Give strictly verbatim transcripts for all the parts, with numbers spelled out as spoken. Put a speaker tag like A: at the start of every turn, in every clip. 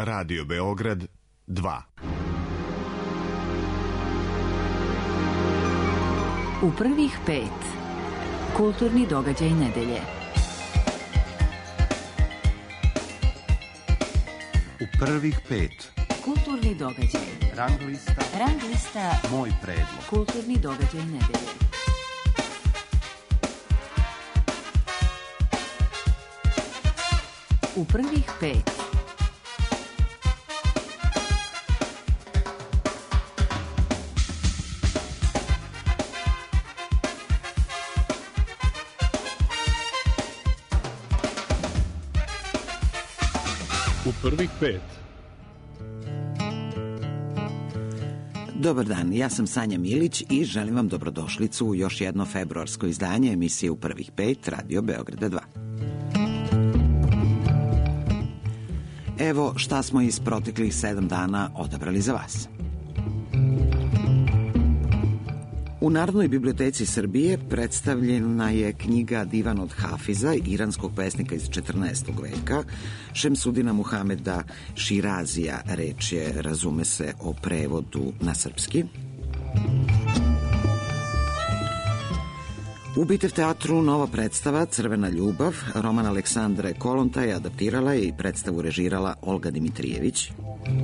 A: Radio Beograd dva.
B: U prvih pet. Kulturni događaj nedelje.
C: U prvih pet.
B: Kulturni događaj.
C: Rang lista.
B: Rang lista.
C: Moj predlog.
B: Kulturni događaj nedelje. U prvih pet.
D: U prvih pet.
E: Dobar dan, ja sam Sanja Milić i želim vam dobrodošlicu u još jedno februarsko izdanje emisije U prvih pet Radio Beograda dva. Evo šta smo iz proteklih sedam dana odabrali za vas. U Narodnoj biblioteci Srbije predstavljena je knjiga Divan od Hafiza, iranskog pesnika iz četrnaestog veka, Šemsudina Muhameda Širazija, reč je, razume se, o prevodu na srpski. U Bitev teatru nova predstava Crvena ljubav, roman Aleksandre Kolontaj adaptirala je i predstavu režirala Olga Dimitrijević.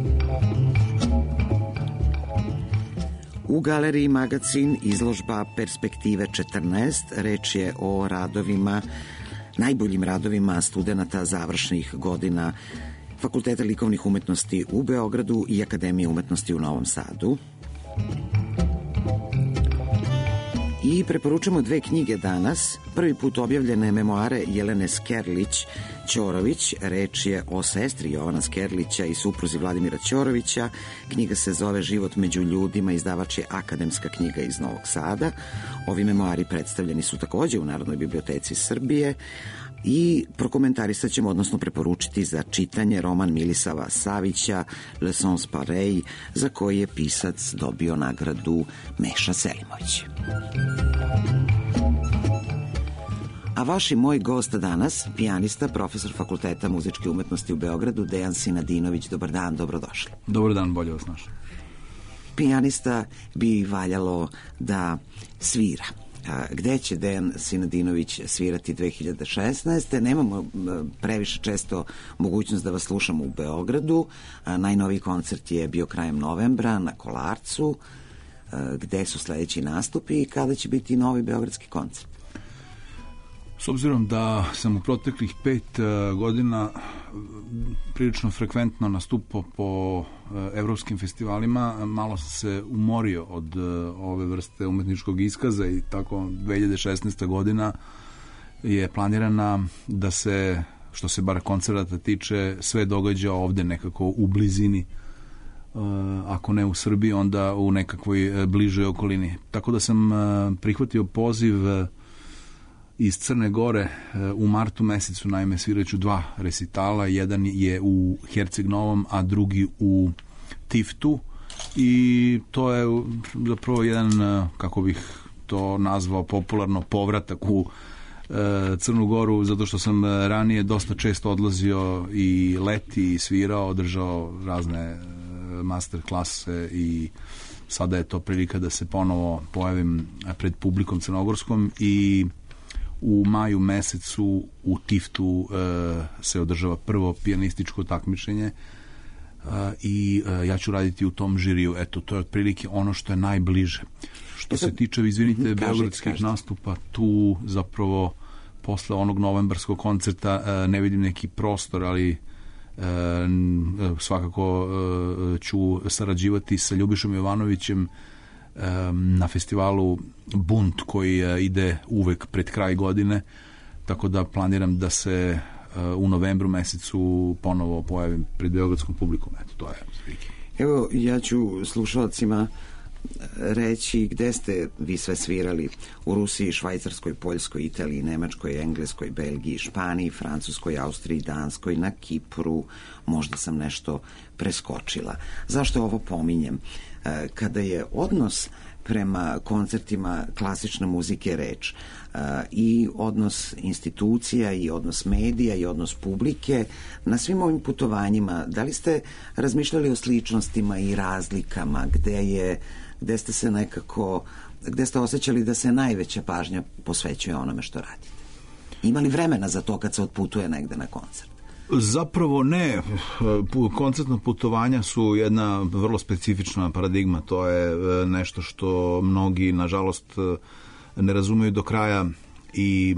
E: U galeriji Magacin izložba Perspektive četrnaest, reč je o radovima, najboljim radovima studenata završnih godina Fakulteta likovnih umetnosti u Beogradu i Akademije umetnosti u Novom Sadu. I preporučujemo dve knjige danas. Prvi put objavljene memoare Jelene Skerlić-Ćorović, reč je o sestri Jovana Skerlića i supruzi Vladimira Ćorovića. Knjiga se zove Život među ljudima, izdavač je Akademska knjiga iz Novog Sada. Ovi memoari predstavljeni su takođe u Narodnoj biblioteci Srbije i prokomentarisat ćemo, odnosno preporučiti za čitanje roman Milisava Savića Le Sens Pareil, za koji je pisac dobio nagradu Meša Selimović. A vaš i moj gost danas, pijanista, profesor Fakulteta muzičke umetnosti u Beogradu, Dejan Sinadinović. Dobar dan, dobrodošli.
F: Dobar dan, bolje vas našao.
E: Pijanista bi valjalo da svira. Gde će Dejan Sinadinović svirati dve hiljade šesnaeste. Nemamo previše često mogućnost da vas slušamo u Beogradu. Najnoviji koncert je bio krajem novembra na Kolarcu. Gde su sledeći nastupi i kada će biti novi beogradski koncert?
F: S obzirom da sam u proteklih pet godina prilično frekventno nastupao po evropskim festivalima, malo sam se umorio od ove vrste umetničkog iskaza i tako dve hiljade šesnaesta godina je planirana da se, što se bar koncerta tiče, sve događa ovde nekako u blizini, ako ne u Srbiji, onda u nekakvoj bližoj okolini. Tako da sam prihvatio poziv iz Crne Gore u martu mesecu, naime sviraću dva resitala, jedan je u Herceg Novom, a drugi u Tiftu, i to je zapravo jedan, kako bih to nazvao popularno, povratak u Crnu Goru, zato što sam ranije dosta često odlazio i leti i svirao, održao razne master klase i sada je to prilika da se ponovo pojavim pred publikom crnogorskom. I u maju mesecu u Tiftu e, se održava prvo pijanističko takmičenje e, i e, ja ću raditi u tom žiriju. Eto, to je otprilike ono što je najbliže. Što e sad, se tiče, izvinite, beogradskih nastupa, tu zapravo posle onog novembarskog koncerta e, ne vidim neki prostor, ali e, svakako e, ću sarađivati sa Ljubišom Jovanovićem na festivalu Bunt, koji ide uvek pred kraj godine, tako da planiram da se u novembru mesecu ponovo pojavim pred beogradskom publikom. Eto, to je prilike.
E: Evo, ja ću slušalcima reći gde ste vi sve svirali: u Rusiji, Švajcarskoj, Poljskoj, Italiji, Nemačkoj, Engleskoj, Belgiji, Španiji, Francuskoj, Austriji, Danskoj, na Kipru. Možda sam nešto preskočila. Zašto ovo pominjem? Kada je odnos prema koncertima klasične muzike reč? I odnos institucija i odnos medija i odnos publike na svim ovim putovanjima, da li ste razmišljali o sličnostima i razlikama, gde je, gde ste se nekako, gde ste osjećali da se najveća pažnja posvećuje onome što radite? Ima li vremena za to kad se otputuje negde na koncert?
F: Zapravo ne. Koncertna putovanja su jedna vrlo specifična paradigma. To je nešto što mnogi, nažalost, ne razumeju do kraja i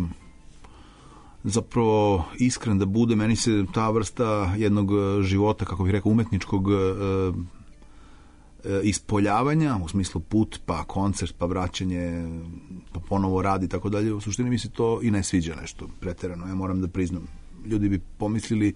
F: zapravo iskren da bude, meni se ta vrsta jednog života, kako bih rekao, umetničkog ispoljavanja, u smislu put, pa koncert, pa vraćanje, pa ponovo radi, tako dalje, u suštini mi se to i ne sviđa nešto preterano, ja moram da priznam. Ljudi bi pomislili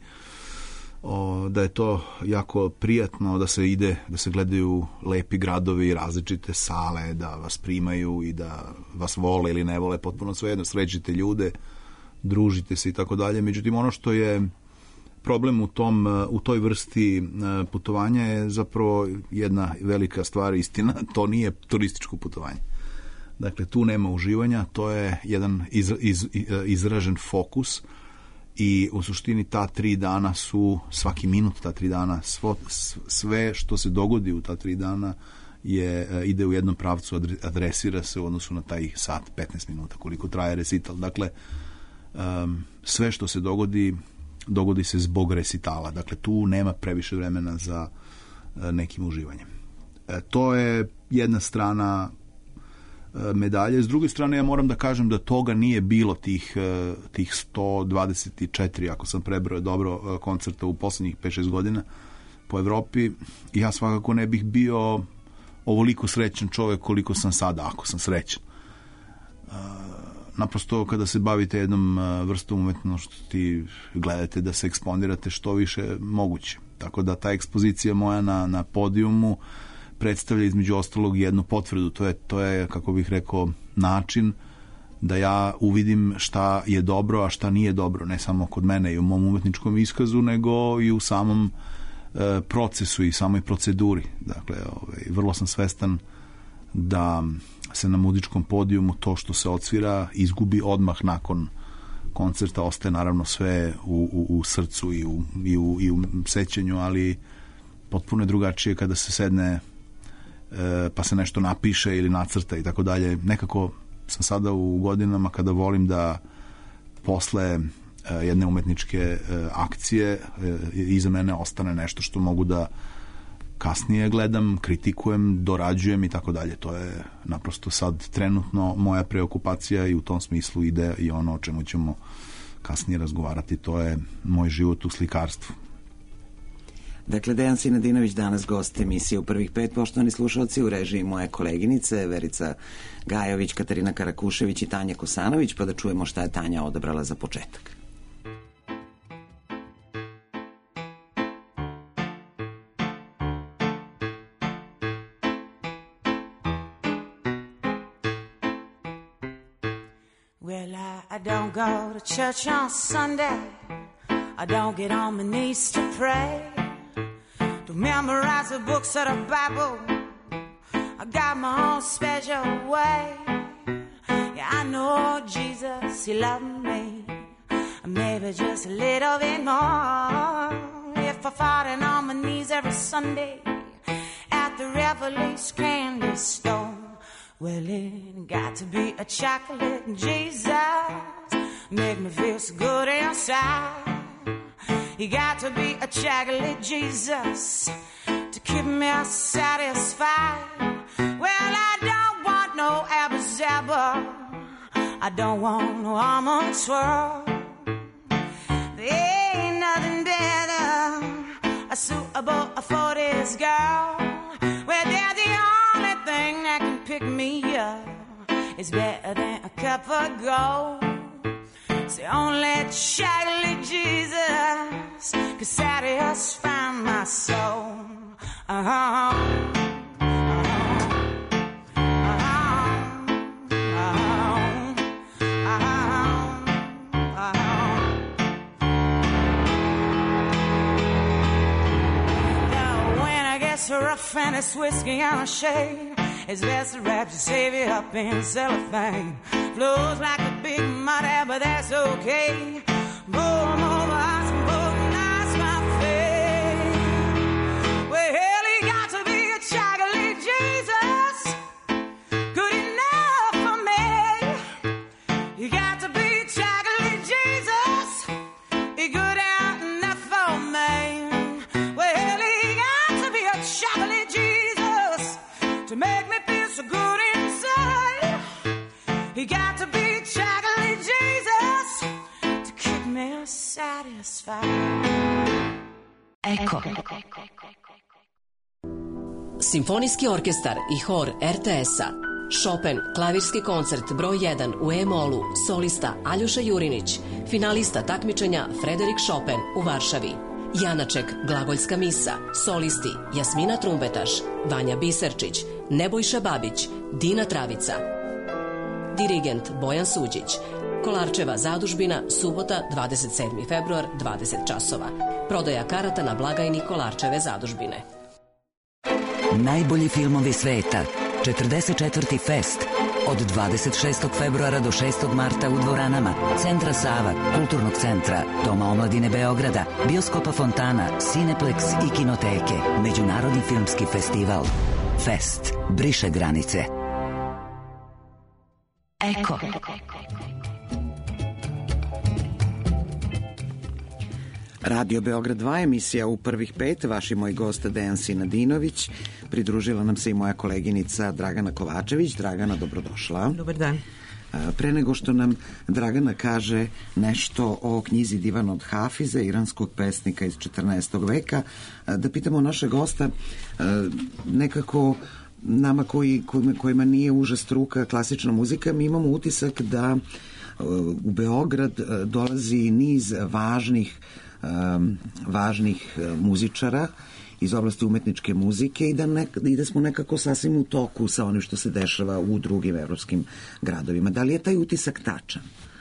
F: o, da je to jako prijatno, da se ide, da se gledaju lepi gradovi i različite sale, da vas primaju i da vas vole ili ne vole, potpuno svejedno, srećite ljude, družite se i tako dalje. Međutim, ono što je problem u, tom, u toj vrsti putovanja je zapravo jedna velika stvar, istina, to nije turističko putovanje. Dakle, tu nema uživanja, to je jedan iz, iz, izražen fokus i u suštini ta tri dana su, svaki minut ta tri dana, svo, sve što se dogodi u ta tri dana je, ide u jednom pravcu, adresira se u odnosu na taj sat, petnaest minuta, koliko traje recital. Dakle, um, sve što se dogodi, dogodi se zbog recitala. Dakle, tu nema previše vremena za uh, nekim uživanjem. E, to je jedna strana medalje. S druge strane, ja moram da kažem da toga nije bilo tih, tih sto dvadeset četiri, ako sam prebrojao dobro, koncerta u poslednjih pet šest godina po Evropi. Ja svakako ne bih bio ovoliko srećan čovjek koliko sam sada, ako sam srećan. Naprosto, kada se bavite jednom vrstom umetnosti, gledate da se eksponirate što više moguće. Tako da ta ekspozicija moja na, na podijumu predstavlja između ostalog jednu potvrdu. To je, to je, kako bih rekao, način da ja uvidim šta je dobro, a šta nije dobro, ne samo kod mene i u mom umetničkom iskazu, nego i u samom e, procesu i samoj proceduri. Dakle, ovaj, vrlo sam svestan da se na muzičkom podijumu to što se odsvira izgubi odmah nakon koncerta, ostaje naravno sve u, u, u srcu i u, i, u, i u sećanju, ali potpuno je drugačije kada se sedne pa se nešto napiše ili nacrta i tako dalje. Nekako sam sada u godinama kada volim da posle jedne umetničke akcije iza mene ostane nešto što mogu da kasnije gledam, kritikujem, dorađujem i tako dalje. To je naprosto sad trenutno moja preokupacija i u tom smislu ide i ono o čemu ćemo kasnije razgovarati. To je moj život u slikarstvu.
E: Dakle, Dejan Sinadinović danas gost emisije U prvih pet. Poštovani slušalci, u režiji moje koleginice Verica Gajović, Katarina Karakušević i Tanja Kosanović, pa da čujemo šta je Tanja odabrala za početak.
G: Well, I, I don't go to church on Sunday. I don't get on my knees to pray. To memorize the books of the Bible, I got my own special way. Yeah, I know Jesus, He loved me, maybe just a little bit more. If I fought on my knees every Sunday at the Revelation candy store, well, it got to be a chocolate Jesus, make me feel so good inside. You got to be a chocolate Jesus to keep me satisfied. Well, I don't want no apple zapper, I don't want no almond swirl. There ain't nothing better, a suitable for this girl. Well, they're the only thing that can pick me up. It's better than a cup of gold. It's the only chocolate Jesus can satisfy my soul. Uh-huh. Rough and it's whiskey on a shade, It's best to wrap you, save it up in cellophane. Flows like a big muddy, but that's okay. More and more ice and more nice, my face. Well, he got to be a chocolate Jesus, good enough for me. You got to be chocolate Jesus, he good enough for me. Well, he got to be a chocolate Jesus to make me feel so good inside. He got to be chocolate Jesus to keep me satisfied.
H: Eko. Simfonijski orkestar i hor er te es-a. Chopin, klavirski koncert broj jedan u E-molu, solista Aljoša Jurinić, finalista takmičenja Frederik Chopin u Varšavi. Janaček, glagolska misa, solisti Jasmina Trumbetaš, Vanja Biserčić, Nebojša Babić, Dina Travica. Dirigent Bojan Suđić. Kolarčeva zadužbina, subota, dvadeset sedmi februar, dvadeset časova. Prodaja karata na blagajni Kolarčeve zadužbine.
I: Najbolji filmovi sveta. četrdeset četvrti Fest. Od dvadeset šestog februara do šestog marta u dvoranama Centra Sava, Kulturnog centra, Doma omladine Beograda, Bioskopa Fontana, Cineplex i Kinoteke. Međunarodni filmski festival. Fest. Briše granice.
H: Eko.
E: Radio Beograd dva, emisija U prvih pet, vaši moj gost Dejan Sinadinović. Pridružila nam se i moja koleginica Dragana Kovačević. Dragana, dobrodošla.
J: Dobar dan.
E: Pre nego što nam Dragana kaže nešto o knjizi Divan od Hafiza, iranskog pesnika iz četrnaestog veka, da pitamo našeg gosta nekako nama koji, kojima nije uža struka klasična muzika, mi imamo utisak da u Beograd dolazi niz važnih Um, važnih muzičara iz oblasti umetničke muzike i da, ne, i da smo nekako sasvim u toku sa onim što se dešava u drugim evropskim gradovima. Da li je taj utisak tačan?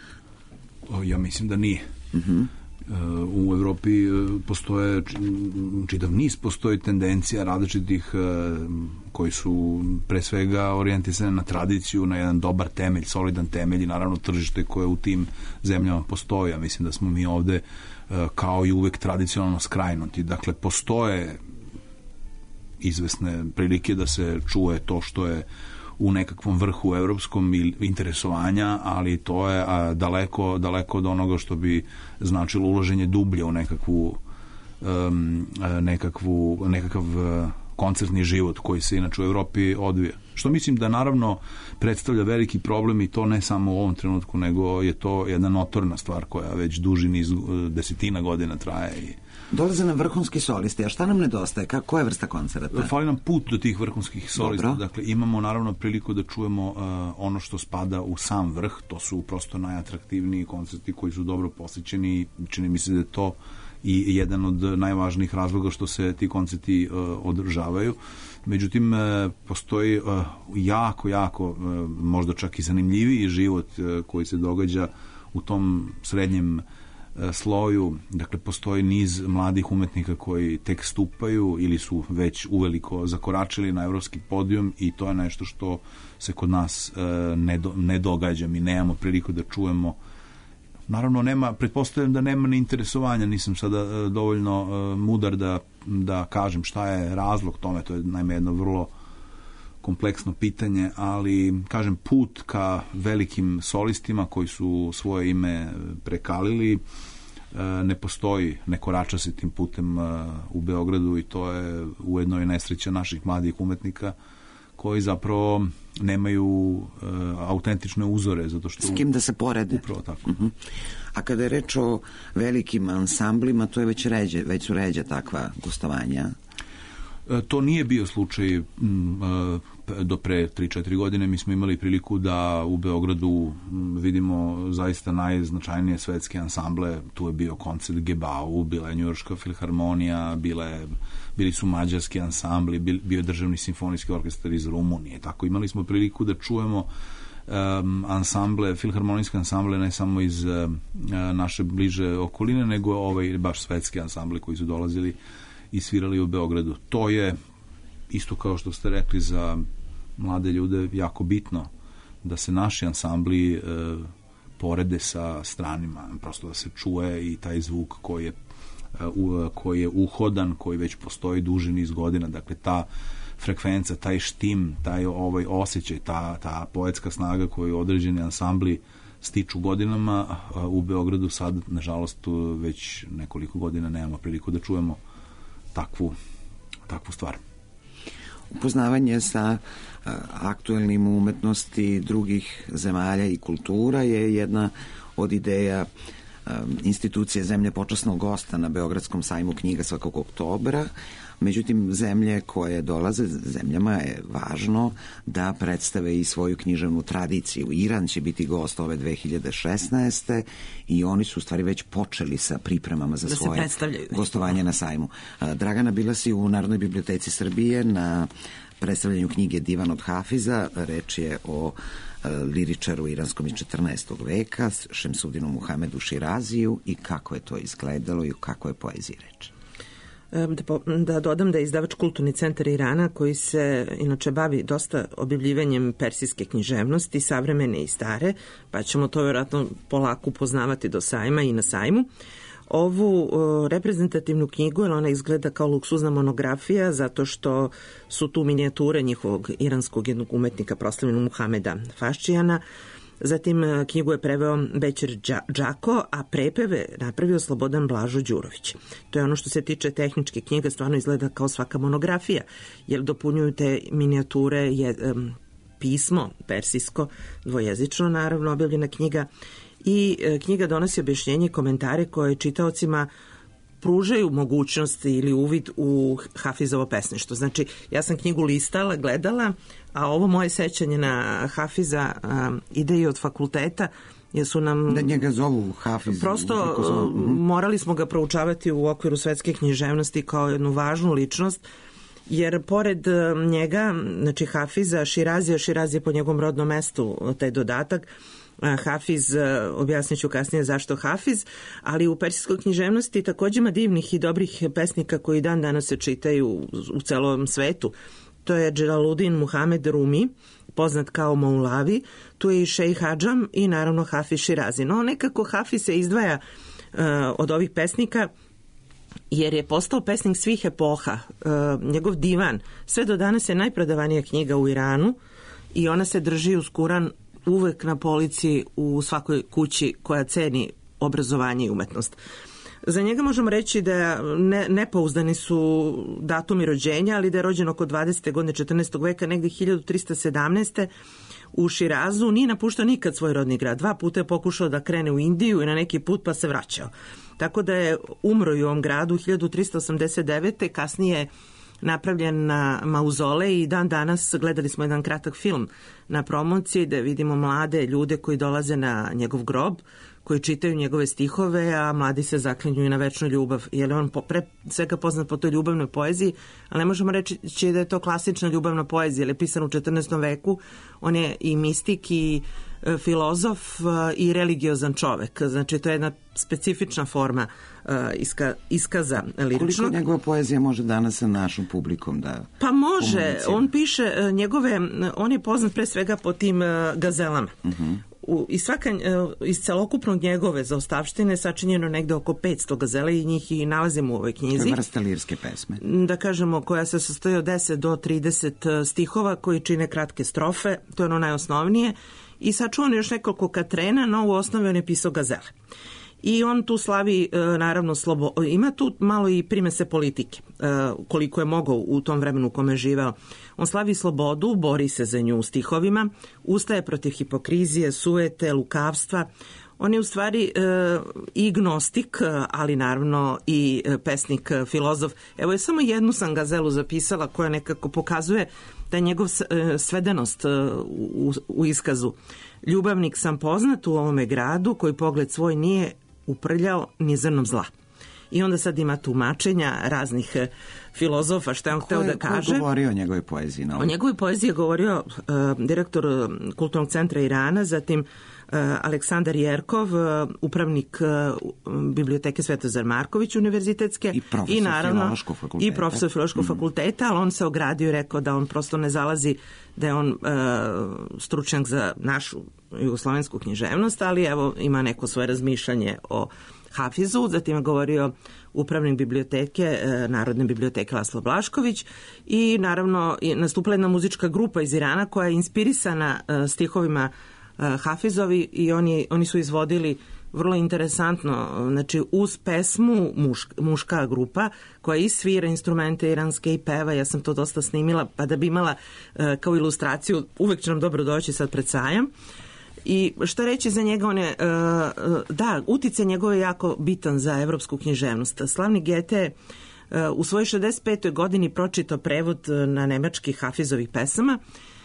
F: O, ja mislim da nije.
E: Uh-huh.
F: U Evropi postoje čitav niz, postoji tendencija različitih koji su pre svega orijentisane na tradiciju, na jedan dobar temelj, solidan temelj i naravno tržište koje u tim zemljama postoji. Ja mislim da smo mi ovde kao i uvek tradicionalno skrajnuti. Dakle, postoje izvesne prilike da se čuje to što je u nekakvom vrhu evropskom interesovanja, ali to je a, daleko, daleko od onoga što bi značilo uloženje dublje u nekakvu, um, nekakvu, nekakav koncertni život koji se inače u Evropi odvija. Što mislim da naravno predstavlja veliki problem i to ne samo u ovom trenutku, nego je to jedna notorna stvar koja već duži niz desetina godina traje i
E: dolaze nam vrhunski solisti, a šta nam nedostaje? Koja je vrsta koncerta?
F: Fali nam put do tih vrhunskih solista.
E: Dobro.
F: Dakle, imamo naravno priliku da čujemo uh, ono što spada u sam vrh. To su prosto najatraktivniji koncerti koji su dobro posjećeni. Čini mi se da je to i jedan od najvažnijih razloga što se ti koncerti uh, održavaju. Međutim, uh, postoji uh, jako, jako, uh, možda čak i zanimljiviji život uh, koji se događa u tom srednjem sloju. Dakle, postoji niz mladih umetnika koji tek stupaju ili su već uveliko zakoračili na evropski podijum i to je nešto što se kod nas ne, do, ne događa. Mi nemamo priliku da čujemo. Naravno, nema, pretpostavljam da nema ni interesovanja, nisam sada dovoljno mudar da, da kažem šta je razlog tome, to je naime jedno vrlo kompleksno pitanje, ali kažem put ka velikim solistima koji su svoje ime prekalili ne postoji, ne korača se tim putem u Beogradu i to je ujedno i nesreća naših mladih umetnika koji zapravo nemaju uh, autentične uzore zato što
E: s kim da se porede.
F: Upravo tako.
E: Uh-huh. A kada je reč o velikim ansamblima, to je već ređe, već su ređe takva gostovanja.
F: To nije bio slučaj do pre tri četiri godine. Mi smo imali priliku da u Beogradu vidimo zaista najznačajnije svetske ansamble. Tu je bio koncert Gebau, bila je Njujorška filharmonija, bile, bili su mađarski ansambli, bio je državni simfonijski orkestar iz Rumunije. Tako imali smo priliku da čujemo um, ansamble, filharmonijske ansamble ne samo iz uh, naše bliže okoline, nego ovaj baš svetski ansambli koji su dolazili i svirali u Beogradu. To je isto kao što ste rekli za mlade ljude jako bitno da se naši ansambli e, porede sa stranima, prosto da se čuje i taj zvuk koji je, u, koji je uhodan, koji već postoji duži niz godina, dakle ta frekvenca, taj štim, taj ovaj osjećaj, ta, ta poetska snaga koju određeni ansambli stiču godinama, u Beogradu sad, nažalost, već nekoliko godina nemamo priliku da čujemo takvu, takvu stvar.
E: Upoznavanje sa aktuelnim umetnosti drugih zemalja i kultura je jedna od ideja institucije Zemlje počasnog gosta na Beogradskom sajmu knjiga svakog oktobra. Međutim, zemlje koje dolaze, zemljama je važno da predstave i svoju književnu tradiciju. Iran će biti gost ove dve hiljade šesnaeste i oni su u stvari već počeli sa pripremama za
J: da
E: svoje gostovanje na sajmu. Dragana, bila si u Narodnoj biblioteci Srbije na predstavljanju knjige Divan od Hafiza. Reč je o liričaru iranskom iz četrnaestog veka, Šemsudinu Muhamedu Širaziju, i kako je to izgledalo i o kakvoj je poeziji reč.
J: Da, po, da dodam da je izdavač Kulturni centar Irana, koji se inače bavi dosta objavljivanjem persijske književnosti, savremene i stare, pa ćemo to vjerojatno polako upoznavati do sajma i na sajmu. Ovu o, reprezentativnu knjigu, jer ona izgleda kao luksuzna monografija, zato što su tu minijature njihovog iranskog jednog umetnika, proslavljenog Muhameda Faščijana. Zatim knjigu je preveo Bećir Džako, a prepeve napravio Slobodan Blažo Đurović. To je ono što se tiče tehničke knjiga, stvarno izgleda kao svaka monografija, jer dopunjuju te minijature je um, pismo persijsko, dvojezično naravno, objavljena knjiga, i e, knjiga donosi objašnjenje i komentare koje čitaocima pružaju mogućnost ili uvid u Hafizovo pesništvo. Znači, ja sam knjigu listala, gledala, a ovo moje sećanje na Hafiza um, ide i od fakulteta, jer su nam...
E: Da njega zovu Hafiz.
J: Prosto zovu. Morali smo ga proučavati u okviru svetske književnosti kao jednu važnu ličnost, jer pored njega, znači Hafiza, Širazija, Širazija po njegovom rodnom mestu, taj dodatak, Hafiz, objasnit ću kasnije zašto Hafiz, ali u persijskoj književnosti takođe ima divnih i dobrih pesnika koji dan danas se čitaju u celom svetu. To je Dželaludin Muhamed Rumi, poznat kao Moulavi, tu je i Šejh Hadžam i naravno Hafiz Širazi. No nekako Hafiz se izdvaja uh, od ovih pesnika jer je postao pesnik svih epoha. Uh, njegov divan sve do danas je najprodavanija knjiga u Iranu i ona se drži uz Kuran uvek na polici u svakoj kući koja ceni obrazovanje i umetnost. Za njega možemo reći da ne, nepouzdani su datumi rođenja, ali da je rođen oko dvadesete godine četrnaestog veka, negde hiljadu trista sedamnaeste u Širazu. Nije napuštao nikad svoj rodni grad. Dva puta je pokušao da krene u Indiju i na neki put pa se vraćao. Tako da je umro i u ovom gradu hiljadu trista osamdeset devete. Kasnije napravljen na mauzole i dan danas gledali smo jedan kratak film na promociji da vidimo mlade ljude koji dolaze na njegov grob, koji čitaju njegove stihove, a mladi se zaklinju i na večnu ljubav. Jer je on pre svega poznat po toj ljubavnoj poeziji, ali ne možemo reći da je to klasična ljubavna poezija, jer je pisan u četrnaestom veku. On je i mistik i filozof i religiozan čovek. Znači, to je jedna specifična forma iska, iskaza ličnog.
E: Koliko njegova poezija može danas sa našom publikom da...
J: Pa može. On piše njegove... On je poznat pre svega po tim gazelama. Uh-huh. U, i svaka, iz celokupnog njegove zaostavštine sačinjeno negde oko petsto gazela i njih i nalazimo u ovoj knjizi.
E: To je vrsta lirske pesme.
J: Da kažemo, koja se sastoji od deset do trideset stihova koji čine kratke strofe, to je ono najosnovnije, i sačuvano još nekoliko katrena, no u osnovi on je pisao gazele. I on tu slavi, naravno, slobo... ima tu malo i primese politike, koliko je mogao u tom vremenu u kome je živeo. On slavi slobodu, bori se za nju u stihovima, ustaje protiv hipokrizije, sujete, lukavstva. On je u stvari i gnostik, ali naravno i pesnik, filozof. Evo je samo jednu sam gazelu zapisala koja nekako pokazuje da je njegov svedenost u, u iskazu. Ljubavnik sam poznat u ovome gradu koji pogled svoj nije uprljao ni zrnom zla. i onda sad ima tumačenja raznih filozofa šta je on hteo da kaže.
E: Ko je govorio o njegovoj poeziji?
J: O njegovoj poeziji je govorio uh, direktor Kulturnog centra Irana, zatim uh, Aleksandar Jerkov, uh, upravnik uh, biblioteke Svetozar Marković univerzitetske
E: i profesor
J: i naravno
E: filološkog fakulteta.
J: I profesor filološkog mm. fakulteta, ali on se ogradio i rekao da on prosto ne zalazi, da je on uh, stručnjak za našu jugoslovensku književnost, ali evo ima neko svoje razmišljanje o Hafizu. Zatim je govorio upravnik biblioteke, Narodne biblioteke Laslo Blašković i naravno nastupila jedna muzička grupa iz Irana koja je inspirisana stihovima Hafizovi i oni, oni su izvodili vrlo interesantno, znači uz pesmu muška, muška grupa koja i svira instrumente iranske i peva, ja sam to dosta snimila pa da bi imala kao ilustraciju, uvek će nam dobro doći sad pred sajam. I šta reći za njega, on je, da, uticaj njegov je jako bitan za evropsku književnost. Slavni Gete u svojoj šezdeset petoj godini pročitao prevod na nemački Hafizovih pesama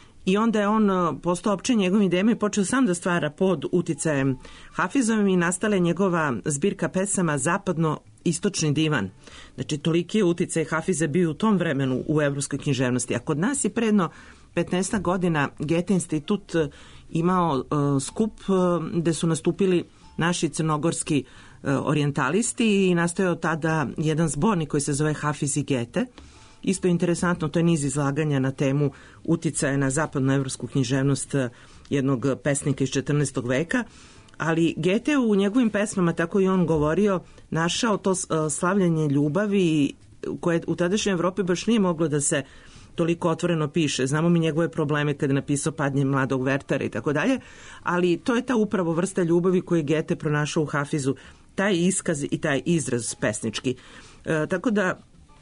J: i onda je on postao općen njegovim idejama i počeo sam da stvara pod uticajem Hafizovim i nastala je njegova zbirka pesama Zapadno-istočni divan. Znači, toliki je uticaj Hafiza bio u tom vremenu u evropskoj književnosti. A kod nas je predno petnaest godina Gete institut imao uh, skup uh, gde su nastupili naši crnogorski uh, orijentalisti i nastojao tada jedan zbornik koji se zove Hafiz i Gete. Isto je interesantno, to je niz izlaganja na temu uticaja na zapadnoevropsku književnost uh, jednog pesnika iz četrnaestog veka, ali Gete u njegovim pesmama, tako i on govorio, našao to uh, slavljanje ljubavi koje u tadašnjoj Evropi baš nije moglo da se toliko otvoreno piše. Znamo mi njegove probleme kada je napisao Padnje mladog Vertera i tako dalje, ali to je ta upravo vrsta ljubavi koju je Gete pronašao u Hafizu, taj iskaz i taj izraz pesnički. E, tako da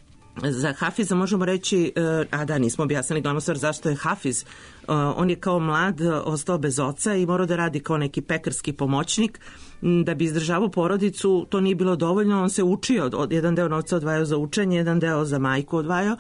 J: za Hafiza možemo reći, e, a da, nismo objasnili glavnu stvar zašto je Hafiz. E, on je kao mlad ostao bez oca i morao da radi kao neki pekarski pomoćnik. Da bi izdržavao porodicu, to nije bilo dovoljno, on se učio, od, jedan deo novca odvajao za učenje, jedan deo za majku odvajao,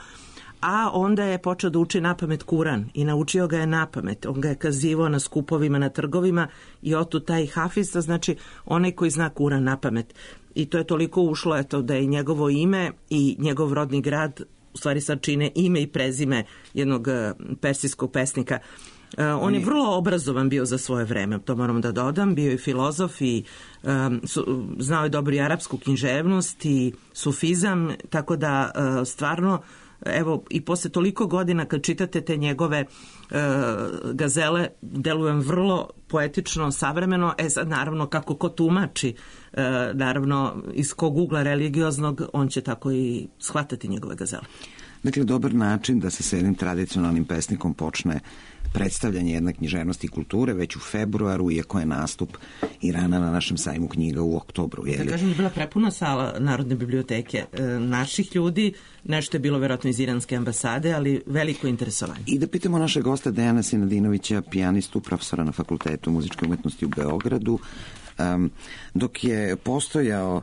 J: a onda je počeo da uči napamet Kuran i naučio ga je napamet. On ga je kazivao na skupovima, na trgovima i otud taj Hafiz, znači onaj koji zna Kuran napamet. I to je toliko ušlo, eto, da je njegovo ime i njegov rodni grad u stvari sad čine ime i prezime jednog persijskog pesnika. Uh, on je vrlo obrazovan bio za svoje vreme, to moram da dodam, bio je filozof i um, su, znao je dobro i arapsku književnost i sufizam, tako da uh, stvarno evo i posle toliko godina kad čitate te njegove e, gazele, delujem vrlo poetično, savremeno, e sad naravno kako ko tumači, e, naravno iz kog ugla religioznog, on će tako i shvatati njegove gazele.
E: Dakle, dobar način da se s jednim tradicionalnim pesnikom počne predstavljanje jedne književnosti i kulture već u februaru, iako je nastup Irana na našem sajmu knjiga u oktobru. Je
J: da kažem, je bila prepuna sala Narodne biblioteke e, naših ljudi, nešto je bilo verovatno iz iranske ambasade, ali veliko interesovanje.
E: I da pitamo naše gosta Dejana Sinadinovića, pijanistu, profesora na Fakultetu muzičke umetnosti u Beogradu, um, dok je postojao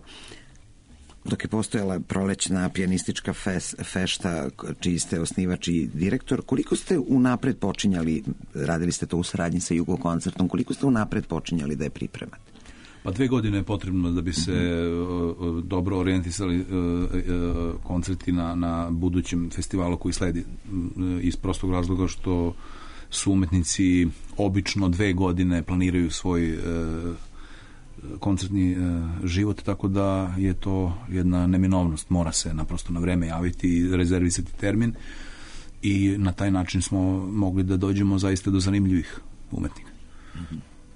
E: dok je postojala prolećna pijanistička fes, fešta čiji ste osnivač i direktor, koliko ste unapred počinjali, radili ste to u saradnji sa Jugo koncertom, koliko ste unapred počinjali da je pripremate?
F: Pa dve godine je potrebno da bi se mm-hmm. uh, dobro orijentisali uh, uh, koncerti na, na budućem festivalu koji sledi uh, iz prostog razloga što su umetnici obično dve godine planiraju svoj uh, koncertni uh, život, tako da je to jedna neminovnost, mora se naprosto na vreme javiti i rezervisati termin i na taj način smo mogli da dođemo zaista do zanimljivih umetnika.
E: Mm-hmm.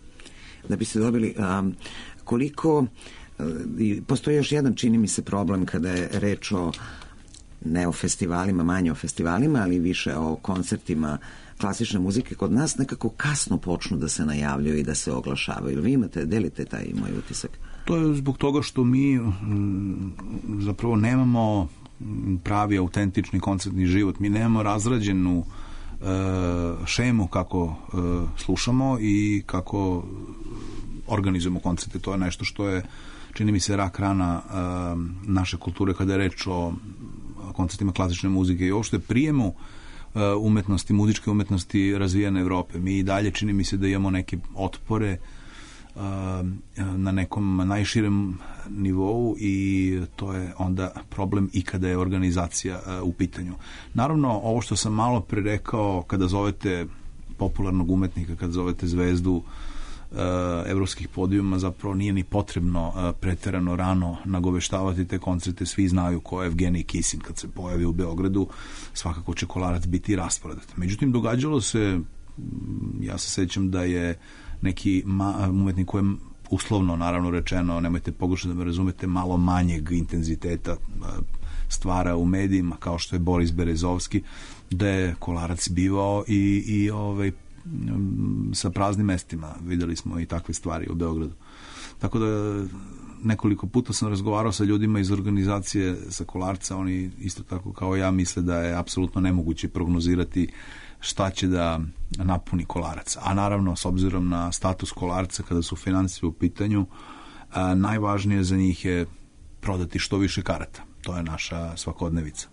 E: Da biste dobili um, koliko uh, postoji još jedan, čini mi se, problem kada je reč o ne o festivalima, manje o festivalima, ali više o koncertima klasične muzike. Kod nas nekako kasno počnu da se najavljaju i da se oglašavaju. Vi imate, delite taj moj utisak?
F: To je zbog toga što mi zapravo nemamo pravi, autentični koncertni život. Mi nemamo razrađenu e, šemu kako e, slušamo i kako organizujemo koncerte. To je nešto što je, čini mi se, rak rana e, naše kulture kada je reč o koncertima klasične muzike i uopšte prijemu umetnosti, muzičke umetnosti razvijene Evrope. Mi i dalje čini mi se da imamo neke otpore na nekom najširem nivou i to je onda problem i kada je organizacija u pitanju. Naravno, ovo što sam malo pre rekao, kada zovete popularnog umetnika, kada zovete zvezdu evropskih podijuma, zapravo nije ni potrebno preterano rano nagoveštavati te koncerte. Svi znaju ko je Evgenij Kisin. Kad se pojavi u Beogradu, svakako će Kolarac biti rasprodat. Međutim, događalo se, ja se sećam da je neki ma, umetnik kojem uslovno, naravno rečeno, nemojte pogrešno da me razumete, malo manjeg intenziteta stvara u medijima, kao što je Boris Berezovski, da je Kolarac bivao i, i ovaj, sa praznim mestima. Videli smo i takve stvari u Beogradu. Tako da nekoliko puta sam razgovarao sa ljudima iz organizacije sa Kolarca, oni isto tako kao ja misle da je apsolutno nemoguće prognozirati šta će da napuni Kolarac. A naravno, s obzirom na status Kolarca, kada su financije u pitanju, a, najvažnije za njih je prodati što više karata. To je naša svakodnevica.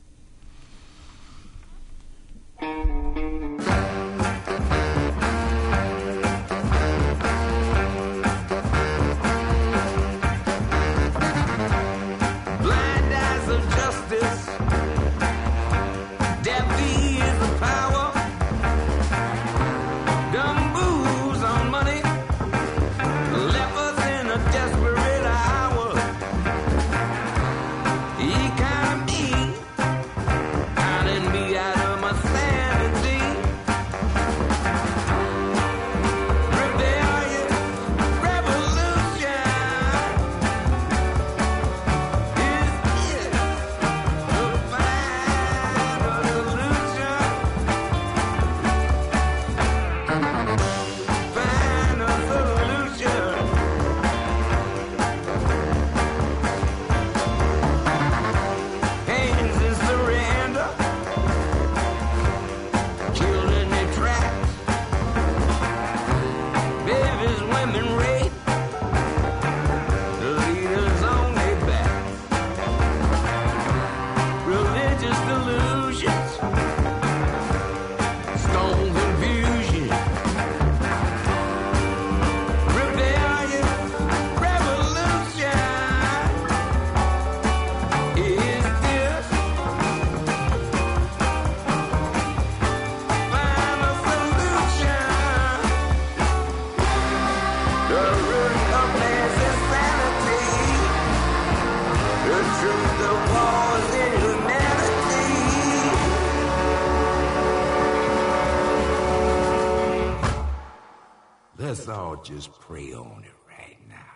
K: Let's all just pray on it right now.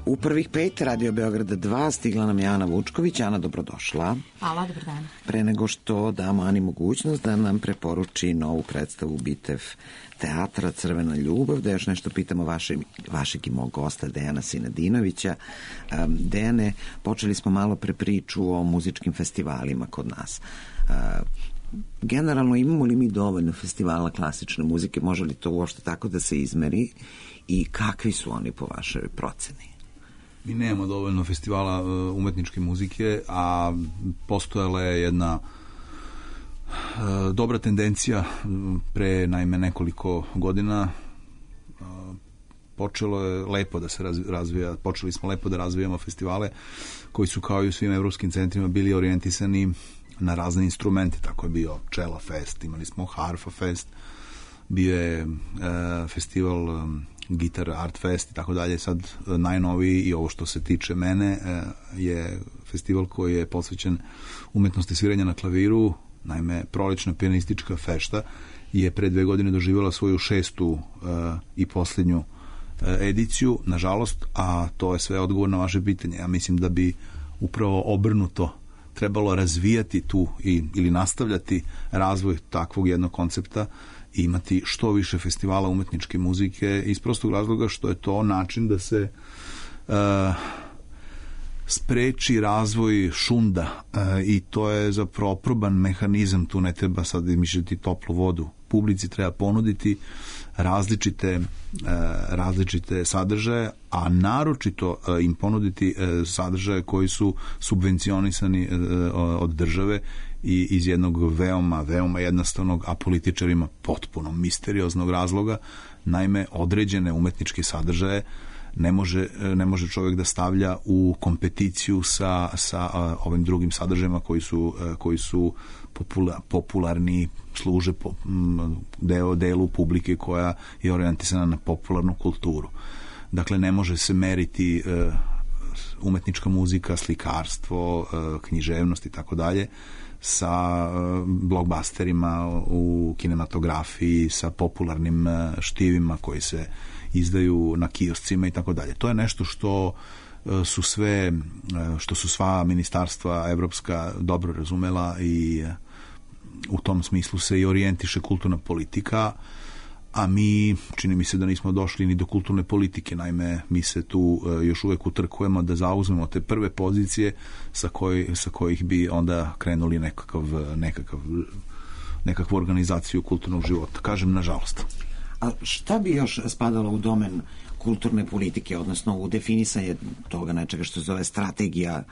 E: U prvih pet Radio Beograda dva stigla nam je Ana Vučković. Ana, dobrodošla.
B: Hvala, dobar dan.
E: Pre nego što damo Ani mogućnost da nam preporuči novu predstavu Bitev teatra Crvena ljubav, da još nešto pitamo vaše, vašeg i mog gosta Dejana Sinadinovića. Um, Dejane, počeli smo malo pre priču o muzičkim festivalima kod nas. Uh, generalno imamo li mi dovoljno festivala klasične muzike, može li to uopšte tako da se izmeri i kakvi su oni po vašoj proceni?
F: Mi nemamo dovoljno festivala umetničke muzike, a postojala je jedna dobra tendencija pre naime nekoliko godina. Počelo je lepo da se razvija, počeli smo lepo da razvijamo festivale koji su kao i u svim evropskim centrima bili orijentisani na razne instrumente. Tako je bio Čela Fest, imali smo Harfa Fest, bio je festival Gitar Art Fest i tako dalje. Sad najnoviji i ovo što se tiče mene je festival koji je posvećen umetnosti sviranja na klaviru. Naime, prolećna pijanistička fešta je pre dve godine doživjela svoju šestu uh, i posljednju uh, ediciju, nažalost, a to je sve odgovor na vaše pitanje. Ja mislim da bi upravo obrnuto trebalo razvijati tu i, ili nastavljati razvoj takvog jednog koncepta i imati što više festivala umetničke muzike iz prostog razloga što je to način da se uh, spreči razvoj šunda e, i to je zapravo oproban mehanizam, tu ne treba sad izmišljati toplu vodu. Publici treba ponuditi različite, e, različite sadržaje, a naročito e, im ponuditi e, sadržaje koji su subvencionisani e, od države i iz jednog veoma, veoma jednostavnog, a političarima potpuno misterioznog razloga. Naime, određene umetničke sadržaje ne može, ne može čovjek da stavlja u kompeticiju sa, sa uh, ovim drugim sadržajima koji su, uh, koji su popula, popularni, služe po, um, deo, delu publike koja je orijentisana na popularnu kulturu. Dakle, ne može se meriti uh, umetnička muzika, slikarstvo, uh, književnost i tako dalje sa uh, blockbusterima u kinematografiji, sa popularnim uh, štivima koji se izdaju na kioscima i tako dalje. To je nešto što su sve, što su sva ministarstva evropska dobro razumela i u tom smislu se i orijentiše kulturna politika, a mi, čini mi se da nismo došli ni do kulturne politike. Naime, mi se tu još uvek utrkujemo da zauzmemo te prve pozicije sa, koj, sa kojih bi onda krenuli nekakav, nekakav, nekakvu organizaciju kulturnog života. Kažem, nažalost.
E: A šta bi još spadalo u domen kulturne politike, odnosno u definisanje toga nečega što se zove strategija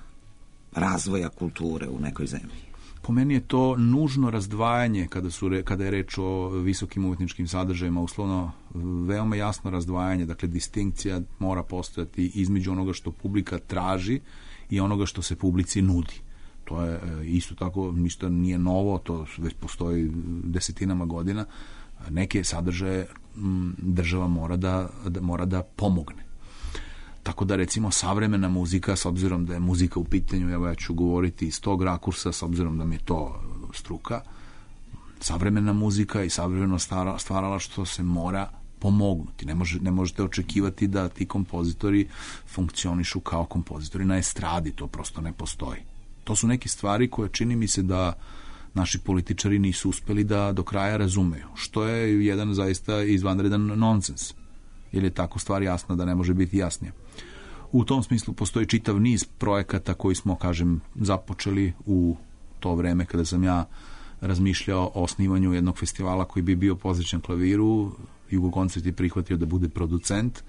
E: razvoja kulture u nekoj zemlji?
F: Po meni je to nužno razdvajanje kada, su, kada je reč o visokim umetničkim sadržajima, uslovno veoma jasno razdvajanje, dakle distinkcija mora postojati između onoga što publika traži i onoga što se publici nudi. To je isto tako, ništa nije novo, to već postoji desetinama godina. Neke sadržaje država mora da, da, mora da pomogne. Tako da recimo savremena muzika, s obzirom da je muzika u pitanju, evo ja ću govoriti iz tog rakursa, s obzirom da mi je to struka, savremena muzika i savremeno stvaralaštvo se mora pomognuti. Ne, može, ne možete očekivati da ti kompozitori funkcionišu kao kompozitori na estradi, to prosto ne postoji. To su neke stvari koje čini mi se da naši političari nisu uspeli da do kraja razumeju, što je jedan zaista izvanredan nonsens, jer je tako stvar jasna da ne može biti jasnija. U tom smislu postoji čitav niz projekata koji smo, kažem, započeli u to vreme kada sam ja razmišljao o osnivanju jednog festivala koji bi bio posvećen klaviru. Jugokoncert je prihvatio da bude producent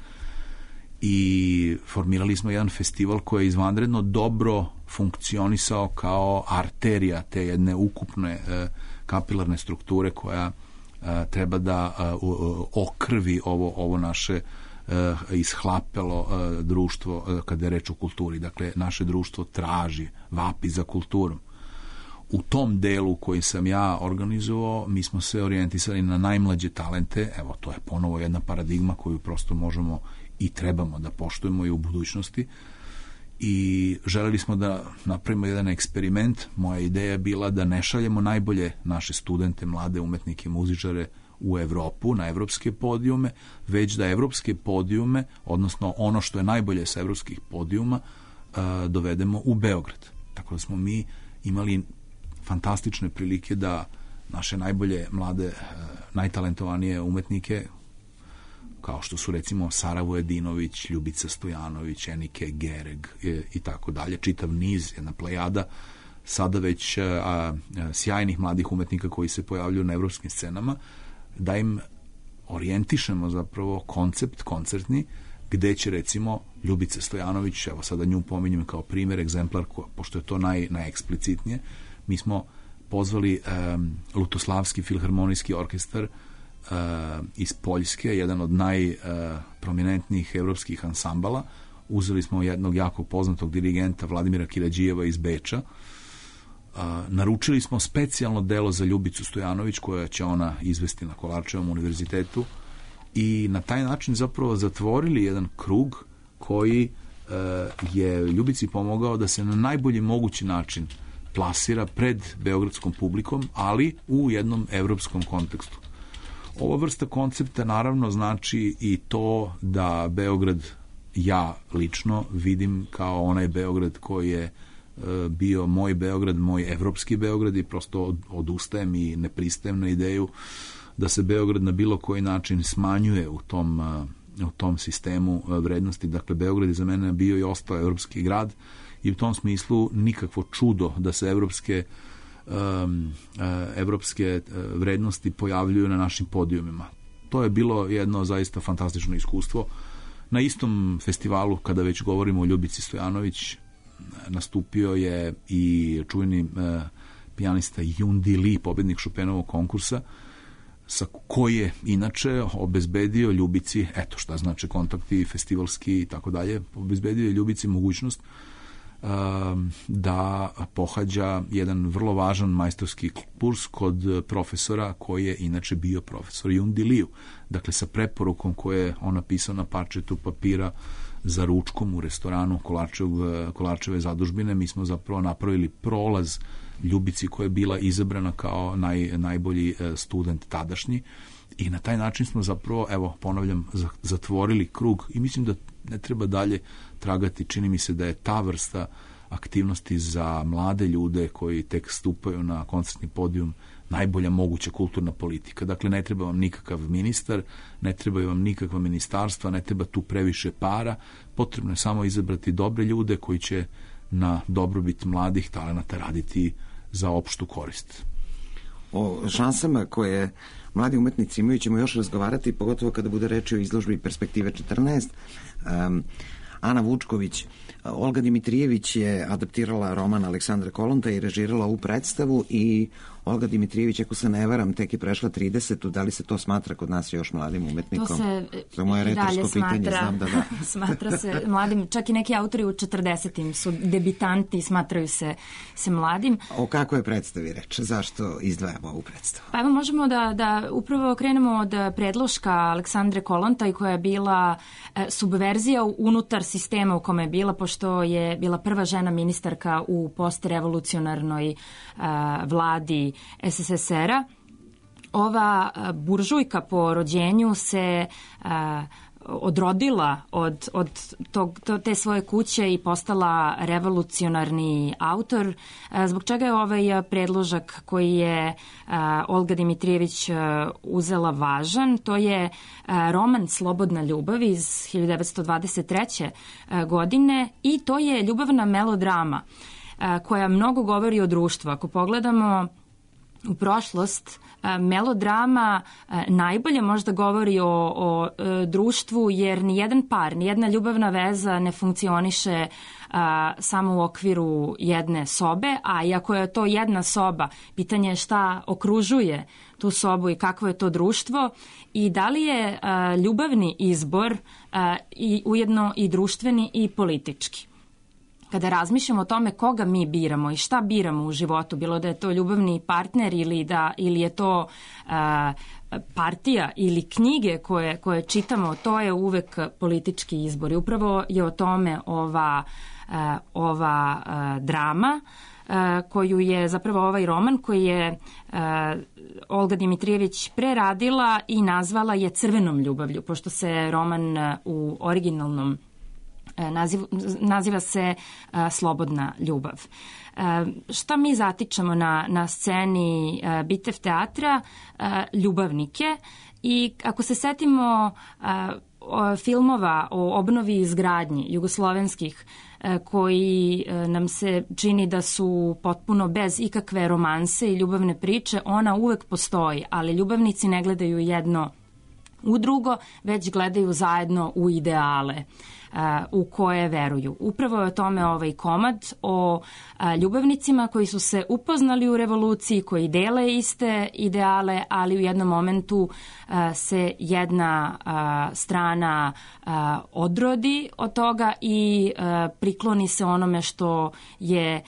F: i formirali smo jedan festival koji je izvanredno dobro funkcionisao kao arterija te jedne ukupne e, kapilarne strukture koja e, treba da e, okrvi ovo, ovo naše e, ishlapelo e, društvo e, kada je reč o kulturi. Dakle, naše društvo traži, vapi za kulturom. U tom delu koji sam ja organizovao, mi smo se orijentisali na najmlađe talente. Evo, to je ponovo jedna paradigma koju prosto možemo i trebamo da poštujemo i u budućnosti. I želeli smo da napravimo jedan eksperiment. Moja ideja je bila da ne šaljemo najbolje naše studente, mlade umetnike, muzičare u Evropu, na evropske podijume, već da evropske podijume, odnosno ono što je najbolje sa evropskih podijuma, dovedemo u Beograd. Tako da smo mi imali fantastične prilike da naše najbolje mlade, najtalentovanije umetnike, kao što su recimo Sara Vujedinović, Ljubica Stojanović, Enike Gereg i tako dalje, čitav niz, jedna plejada sada već a, a, sjajnih mladih umetnika koji se pojavljuju na evropskim scenama, da im orijentišemo zapravo koncept koncertni, gde će recimo Ljubica Stojanović, evo sada nju pominjem kao primjer, egzemplar, ko, pošto je to naj, najeksplicitnije, mi smo pozvali um, Lutoslavski filharmonijski orkestar uh, iz Poljske, jedan od najprominentnijih uh, evropskih ansambala. Uzeli smo jednog jako poznatog dirigenta Vladimira Kirađijeva iz Beča. Uh, naručili smo specijalno delo za Ljubicu Stojanović, koja će ona izvesti na Kolarčevom univerzitetu, i na taj način zapravo zatvorili jedan krug koji uh, je Ljubici pomogao da se na najbolji mogući način plasira pred beogradskom publikom, ali u jednom evropskom kontekstu. Ova vrsta koncepta naravno znači i to da Beograd, ja lično vidim kao onaj Beograd koji je e, bio moj Beograd, moj evropski Beograd, i prosto od, odustajem i ne pristajem na ideju da se Beograd na bilo koji način smanjuje u tom, u tom sistemu vrednosti. Dakle, Beograd je za mene bio i ostao evropski grad, i u tom smislu nikakvo čudo da se evropske um, evropske vrednosti pojavljuju na našim podijumima. To je bilo jedno zaista fantastično iskustvo. Na istom festivalu, kada već govorimo o Ljubici Stojanović, nastupio je i čuveni uh, pijanista Yundi Lee, pobednik Chopinovog konkursa, sa koji je inače obezbedio Ljubici, eto šta znači kontakti festivalski i tako dalje, obezbedio je Ljubici mogućnost da pohađa jedan vrlo važan majstorski kurs kod profesora koji je inače bio profesor Yundi Lee. Dakle, sa preporukom koje je on napisao na parčetu papira za ručkom u restoranu Kolarčevog, Kolarčeve zadužbine, mi smo zapravo napravili prolaz Ljubici koja je bila izabrana kao naj, najbolji student tadašnji, i na taj način smo zapravo, evo, ponavljam, zatvorili krug, i mislim da ne treba dalje tragati. Čini mi se da je ta vrsta aktivnosti za mlade ljude koji tek stupaju na koncertni podijum najbolja moguća kulturna politika. Dakle, ne treba vam nikakav ministar, ne trebaju vam nikakva ministarstva, ne treba tu previše para, potrebno je samo izabrati dobre ljude koji će na dobrobit mladih talenata raditi za opštu korist.
E: O šansama koje mladi umetnici imaju ćemo još razgovarati, pogotovo kada bude reč o izložbi Perspektive četrnaest. Um, Ana Vučković, Olga Dimitrijević je adaptirala roman Aleksandra Kolonta i režirala ovu predstavu, i Olga Dimitrijević, ako se ne varam, tek je prešla tridesetu. Da li se to smatra kod nas još mladim umetnikom?
L: To se
E: to je moje retorsko
L: smatra,
E: pitanje, znam da da.
L: smatra se mladim, čak i neki autori u četrdesetim su debitanti i smatraju se, se mladim.
E: O kakvoj predstavi reč? Zašto izdvajamo ovu predstavu?
L: Pa evo, možemo da, da upravo krenemo od predloška Aleksandre Kolonta, i koja je bila e, subverzija unutar sistema u kome je bila, pošto je bila prva žena ministarka u postrevolucionarnoj e, vladi es es es era. Ova buržujka po rođenju se a, odrodila od, od tog, to, te svoje kuće i postala revolucionarni autor, a, zbog čega je ovaj predložak koji je a, Olga Dimitrijević a, uzela važan. To je a, roman Slobodna ljubav iz hiljadu devetsto dvadeset treće. A, godine, i to je ljubavna melodrama a, koja mnogo govori o društvu. Ako pogledamo u prošlost, melodrama najbolje možda govori o, o društvu, jer nijedan par, nijedna ljubavna veza ne funkcioniše a, samo u okviru jedne sobe, a iako je to jedna soba, pitanje je šta okružuje tu sobu i kakvo je to društvo, i da li je a, ljubavni izbor a, i ujedno i društveni i politički. Kada razmišljamo o tome koga mi biramo i šta biramo u životu, bilo da je to ljubavni partner ili, da, ili je to a, partija ili knjige koje, koje čitamo, to je uvek politički izbor. I upravo je o tome ova, a, ova a, drama. koju je zapravo ovaj roman koji je Olga Dimitrijević preradila i nazvala je Crvenom ljubavlju, pošto se roman u originalnom naziv, naziva se Slobodna ljubav. Šta mi zatičemo na, na sceni Bitev teatra? Ljubavnike. I ako se setimo filmova o obnovi i izgradnji jugoslovenskih koji nam se čini da su potpuno bez ikakve romanse i ljubavne priče, ona uvek postoji, ali ljubavnici ne gledaju jedno u drugo, već gledaju zajedno u ideale u koje veruju. Upravo je o tome ovaj komad, o ljubavnicima koji su se upoznali u revoluciji, koji dele iste ideale, ali u jednom momentu se jedna strana odrodi od toga i prikloni se onome što je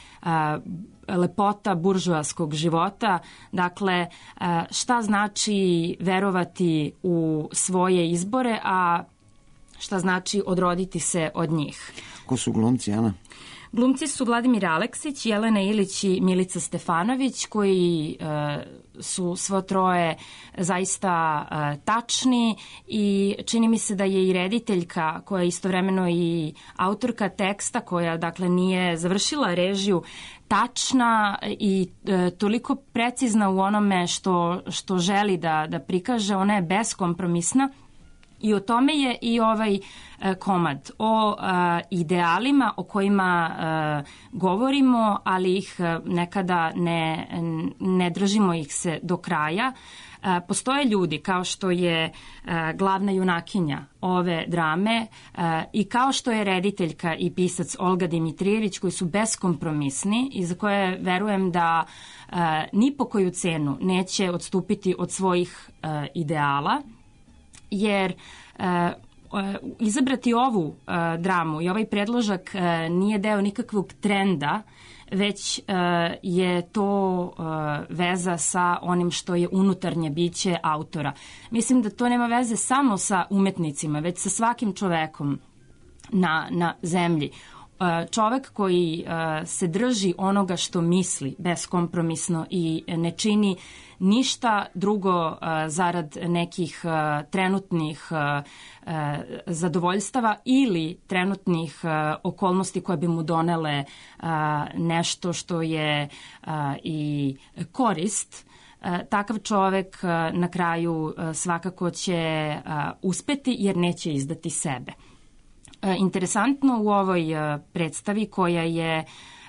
L: lepota buržoaskog života. Dakle, šta znači verovati u svoje izbore, a šta znači odroditi se od njih.
E: Ko su glumci, Ana?
L: Glumci su Vladimir Aleksić, Jelena Ilić i Milica Stefanović, koji e, su svo troje zaista e, tačni i čini mi se da je i rediteljka, koja je istovremeno i autorka teksta, koja dakle nije završila režiju, tačna i e, toliko precizna u onome što, što želi da, da prikaže. Ona je beskompromisna. I o tome je i ovaj e, komad, o e, idealima o kojima e, govorimo, ali ih e, nekada ne, ne držimo ih se do kraja. E, postoje ljudi kao što je e, glavna junakinja ove drame e, i kao što je rediteljka i pisac Olga Dimitrijević, koji su beskompromisni i za koje verujem da e, ni po koju cenu neće odstupiti od svojih e, ideala. Jer e, izabrati ovu e, dramu i ovaj predložak e, nije deo nikakvog trenda, već e, je to e, veza sa onim što je unutarnje biće autora. Mislim da to nema veze samo sa umetnicima, već sa svakim čovekom na, na zemlji. Čovek koji se drži onoga što misli beskompromisno i ne čini ništa drugo zarad nekih trenutnih zadovoljstava ili trenutnih okolnosti koje bi mu donele nešto što je i korist, takav čovek na kraju svakako će uspeti jer neće izdati sebe. Interesantno u ovoj predstavi, koja je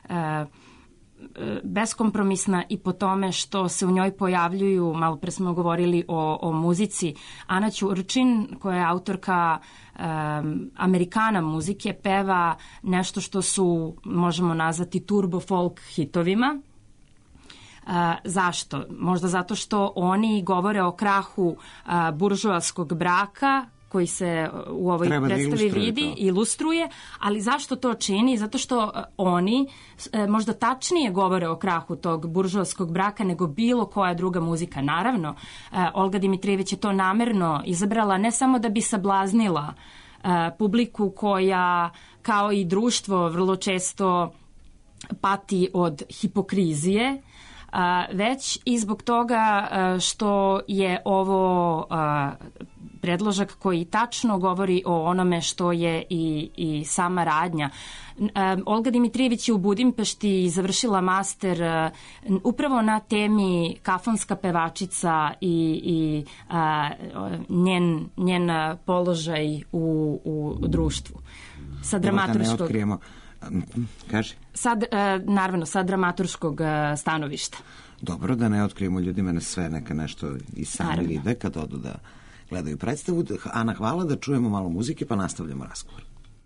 L: beskompromisna i po tome što se u njoj pojavljuju, malo pre smo govorili o, o muzici, Ana Ćurčin, koja je autorka um, Amerikana muzike, peva nešto što su, možemo nazvati, turbo folk hitovima. Uh, zašto? Možda zato što oni govore o krahu uh, buržoaskog braka, koji se u ovoj
E: Treba
L: predstavi
E: da
L: vidi,
E: to.
L: ilustruje, ali zašto to čini? Zato što oni možda tačnije govore o krahu tog buržoaskog braka nego bilo koja druga muzika. Naravno, Olga Dimitrijević je to namerno izabrala ne samo da bi sablaznila publiku koja, kao i društvo, vrlo često pati od hipokrizije, već i zbog toga što je ovo predložak koji tačno govori o onome što je i, i sama radnja. Olga Dimitrijević je u Budimpešti završila master upravo na temi kafanska pevačica i, i njen, njen položaj u, u društvu. Sa dramaturškog...
E: Kaže.
L: Sad, naravno, sa dramaturškog stanovišta.
E: Dobro, da ne otkrijemo ljudima na sve, neka nešto i sami
L: Naravno.
E: vide kad odu da gledaju predstavu. Ana, hvala, da čujemo malo muzike pa nastavljamo razgovor.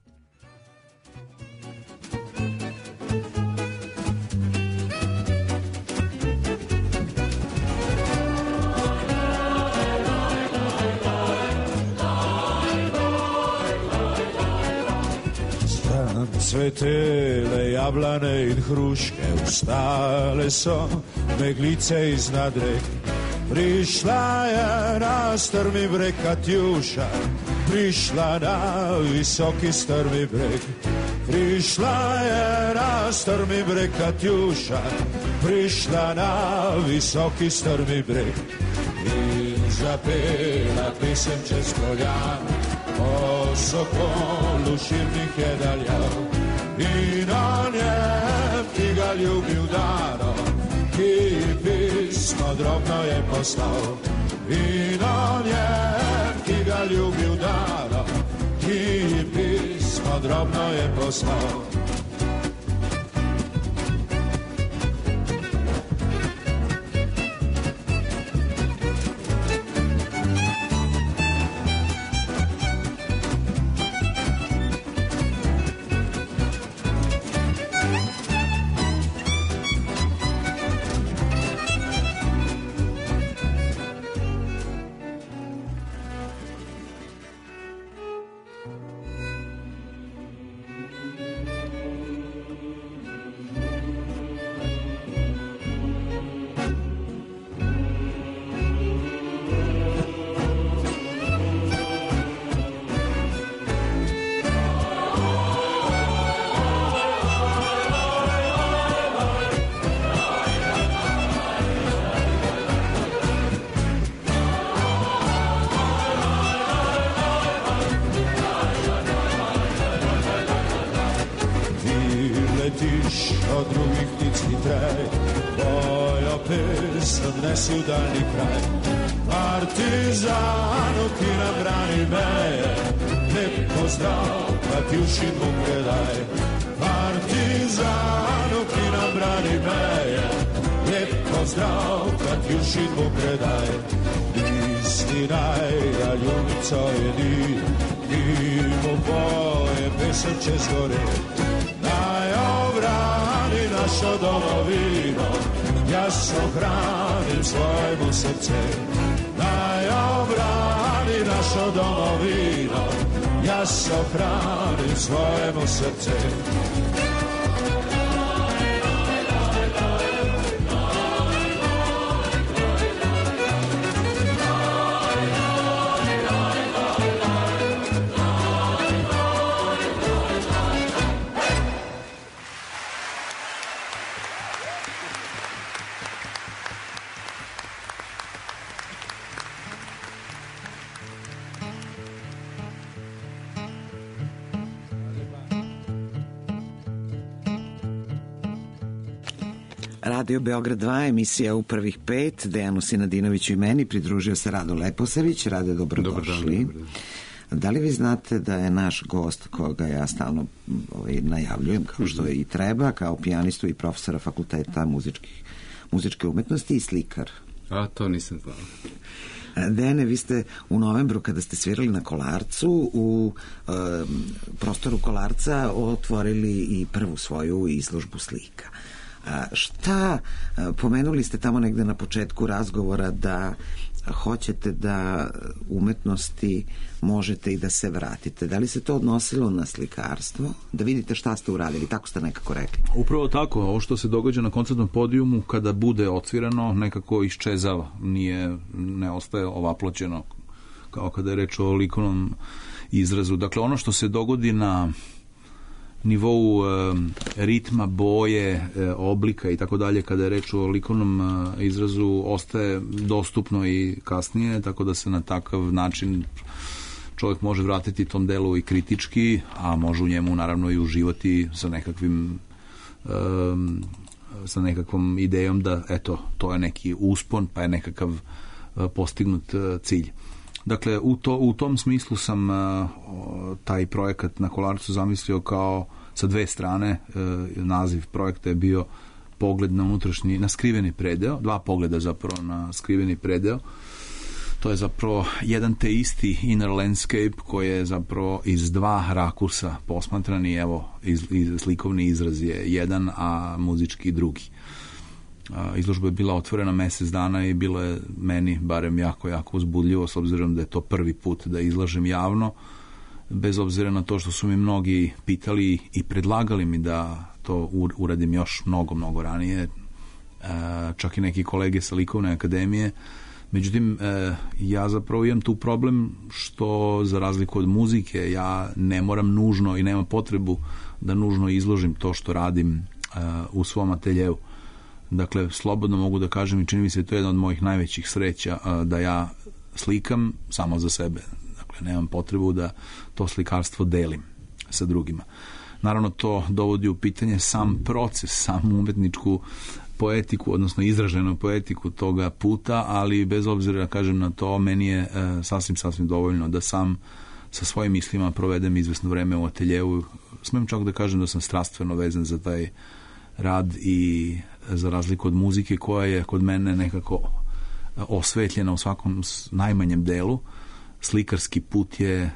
M: Cvetele, jablane in hruške, ustale so meglice iznad rek. Prišla je na strmi breg Katjuša, prišla na visoki strmi breg. Prišla je na strmi breg Katjuša, prišla na visoki strmi breg in zapela pesem čez Poljano, o sokolu širnih je daljal. In on je, ki ga ljubil dano, ki pismo drobno je poslal. In on je, ki ga ljubil dano, ki pismo drobno je poslal. Od drugih ptički traj, tvoja pesem nesi u daljni kraj. Partizanu ki nam brani meje, lep pozdrav Katjušin mu predaj. Partizanu ki nam brani meje, lep pozdrav Katjušin mu predaj. Istinaj, da ljubico je di, ti mu poje pesem čez gore. Obrani našo domovino, jaz ohranim svojemu srce. Naj obrani našo domovino, jaz ohranim svojemu srce.
E: Radio Beograd dva, emisija U prvih pet, Dejanu Sinadinoviću i meni pridružio se Rado Leposavić. Rade, dobrodošli. Dobar dan. Da li vi znate da je naš gost, koga ja stalno ovaj, najavljujem, kao što i treba, kao pijanistu i profesora fakulteta muzičkih, muzičke umetnosti i slikar?
N: A, to nisam znao.
E: Dejane, vi ste u novembru kada ste svirali na Kolarcu u e, prostoru Kolarca otvorili i prvu svoju izložbu slika. A šta, pomenuli ste tamo negde na početku razgovora da hoćete da umetnosti možete i da se vratite. Da li se to odnosilo na slikarstvo? Da vidite šta ste uradili, tako ste nekako rekli.
F: Upravo tako, ovo što se događa na koncertnom podijumu kada bude odsvirano nekako iščezava, nije, ne ostaje ovaploćeno kao kada je reč o likovnom izrazu. Dakle, ono što se dogodi na nivou e, ritma, boje, e, oblika i tako dalje, kada je reč o likovnom e, izrazu, ostaje dostupno i kasnije, tako da se na takav način čovjek može vratiti tom delu i kritički, a može u njemu naravno i uživati sa nekakvim e, sa nekakvom idejom da eto, to je neki uspon, pa je nekakav e, postignut e, cilj. Dakle, u, to, u tom smislu sam uh, taj projekat na Kolarcu zamislio kao sa dve strane. Uh, naziv projekta je bio pogled na unutrašnji, na skriveni predeo, dva pogleda zapravo na skriveni predeo. To je zapravo jedan te isti inner landscape koji je zapravo iz dva rakursa posmatran i evo, iz, iz, slikovni izraz je jedan, a muzički drugi. Izložba je bila otvorena mesec dana i bilo je meni barem jako, jako uzbudljivo, s obzirom da je to prvi put da izlažem javno, bez obzira na to što su mi mnogi pitali i predlagali mi da to uradim još mnogo, mnogo ranije, čak i neki kolege sa Likovne akademije. Međutim, ja zapravo imam tu problem što, za razliku od muzike, ja ne moram nužno i nemam potrebu da nužno izložim to što radim u svom ateljevu. Dakle, slobodno mogu da kažem i čini mi se to je jedna od mojih najvećih sreća, da ja slikam samo za sebe. Dakle, nemam potrebu da to slikarstvo delim sa drugima. Naravno, to dovodi u pitanje sam proces, samu umetničku poetiku, odnosno izraženu poetiku toga puta, ali bez obzira da kažem na to, meni je e, sasvim, sasvim dovoljno da sam sa svojim mislima provedem izvesno vreme u ateljevu. Smem čak da kažem da sam strastveno vezan za taj rad i za razliku od muzike koja je kod mene nekako osvetljena u svakom najmanjem delu. Slikarski put je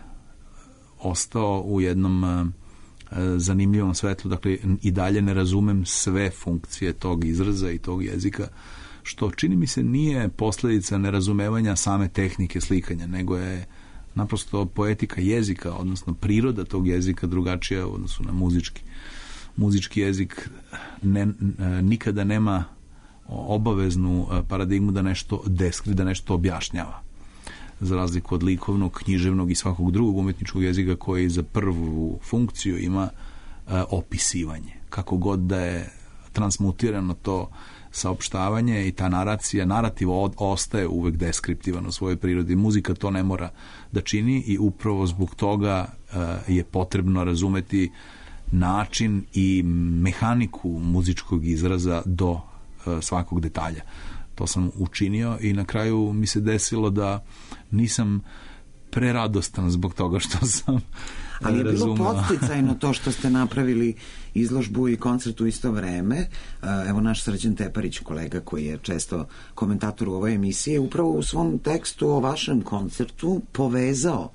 F: ostao u jednom zanimljivom svetlu, dakle i dalje ne razumem sve funkcije tog izraza i tog jezika, što čini mi se nije posledica nerazumevanja same tehnike slikanja, nego je naprosto poetika jezika, odnosno priroda tog jezika drugačija u odnosu na muzički. Muzički jezik ne, nikada nema obaveznu paradigmu da nešto deskri, da nešto objašnjava. Za razliku od likovnog, književnog i svakog drugog umetničkog jezika koji za prvu funkciju ima e, opisivanje. Kako god da je transmutirano to saopštavanje i ta naracija, narativ od, ostaje uvek deskriptivan u svojoj prirodi. Muzika to ne mora da čini i upravo zbog toga e, je potrebno razumeti način i mehaniku muzičkog izraza do e, svakog detalja. To sam učinio i na kraju mi se desilo da nisam preradostan zbog toga što sam
E: ali je
F: razumeo.
E: bilo podsticajno to što ste napravili izložbu i koncert u isto vreme. Evo naš Srđan Teparić, kolega koji je često komentator u ovoj emisiji, upravo u svom tekstu o vašem koncertu povezao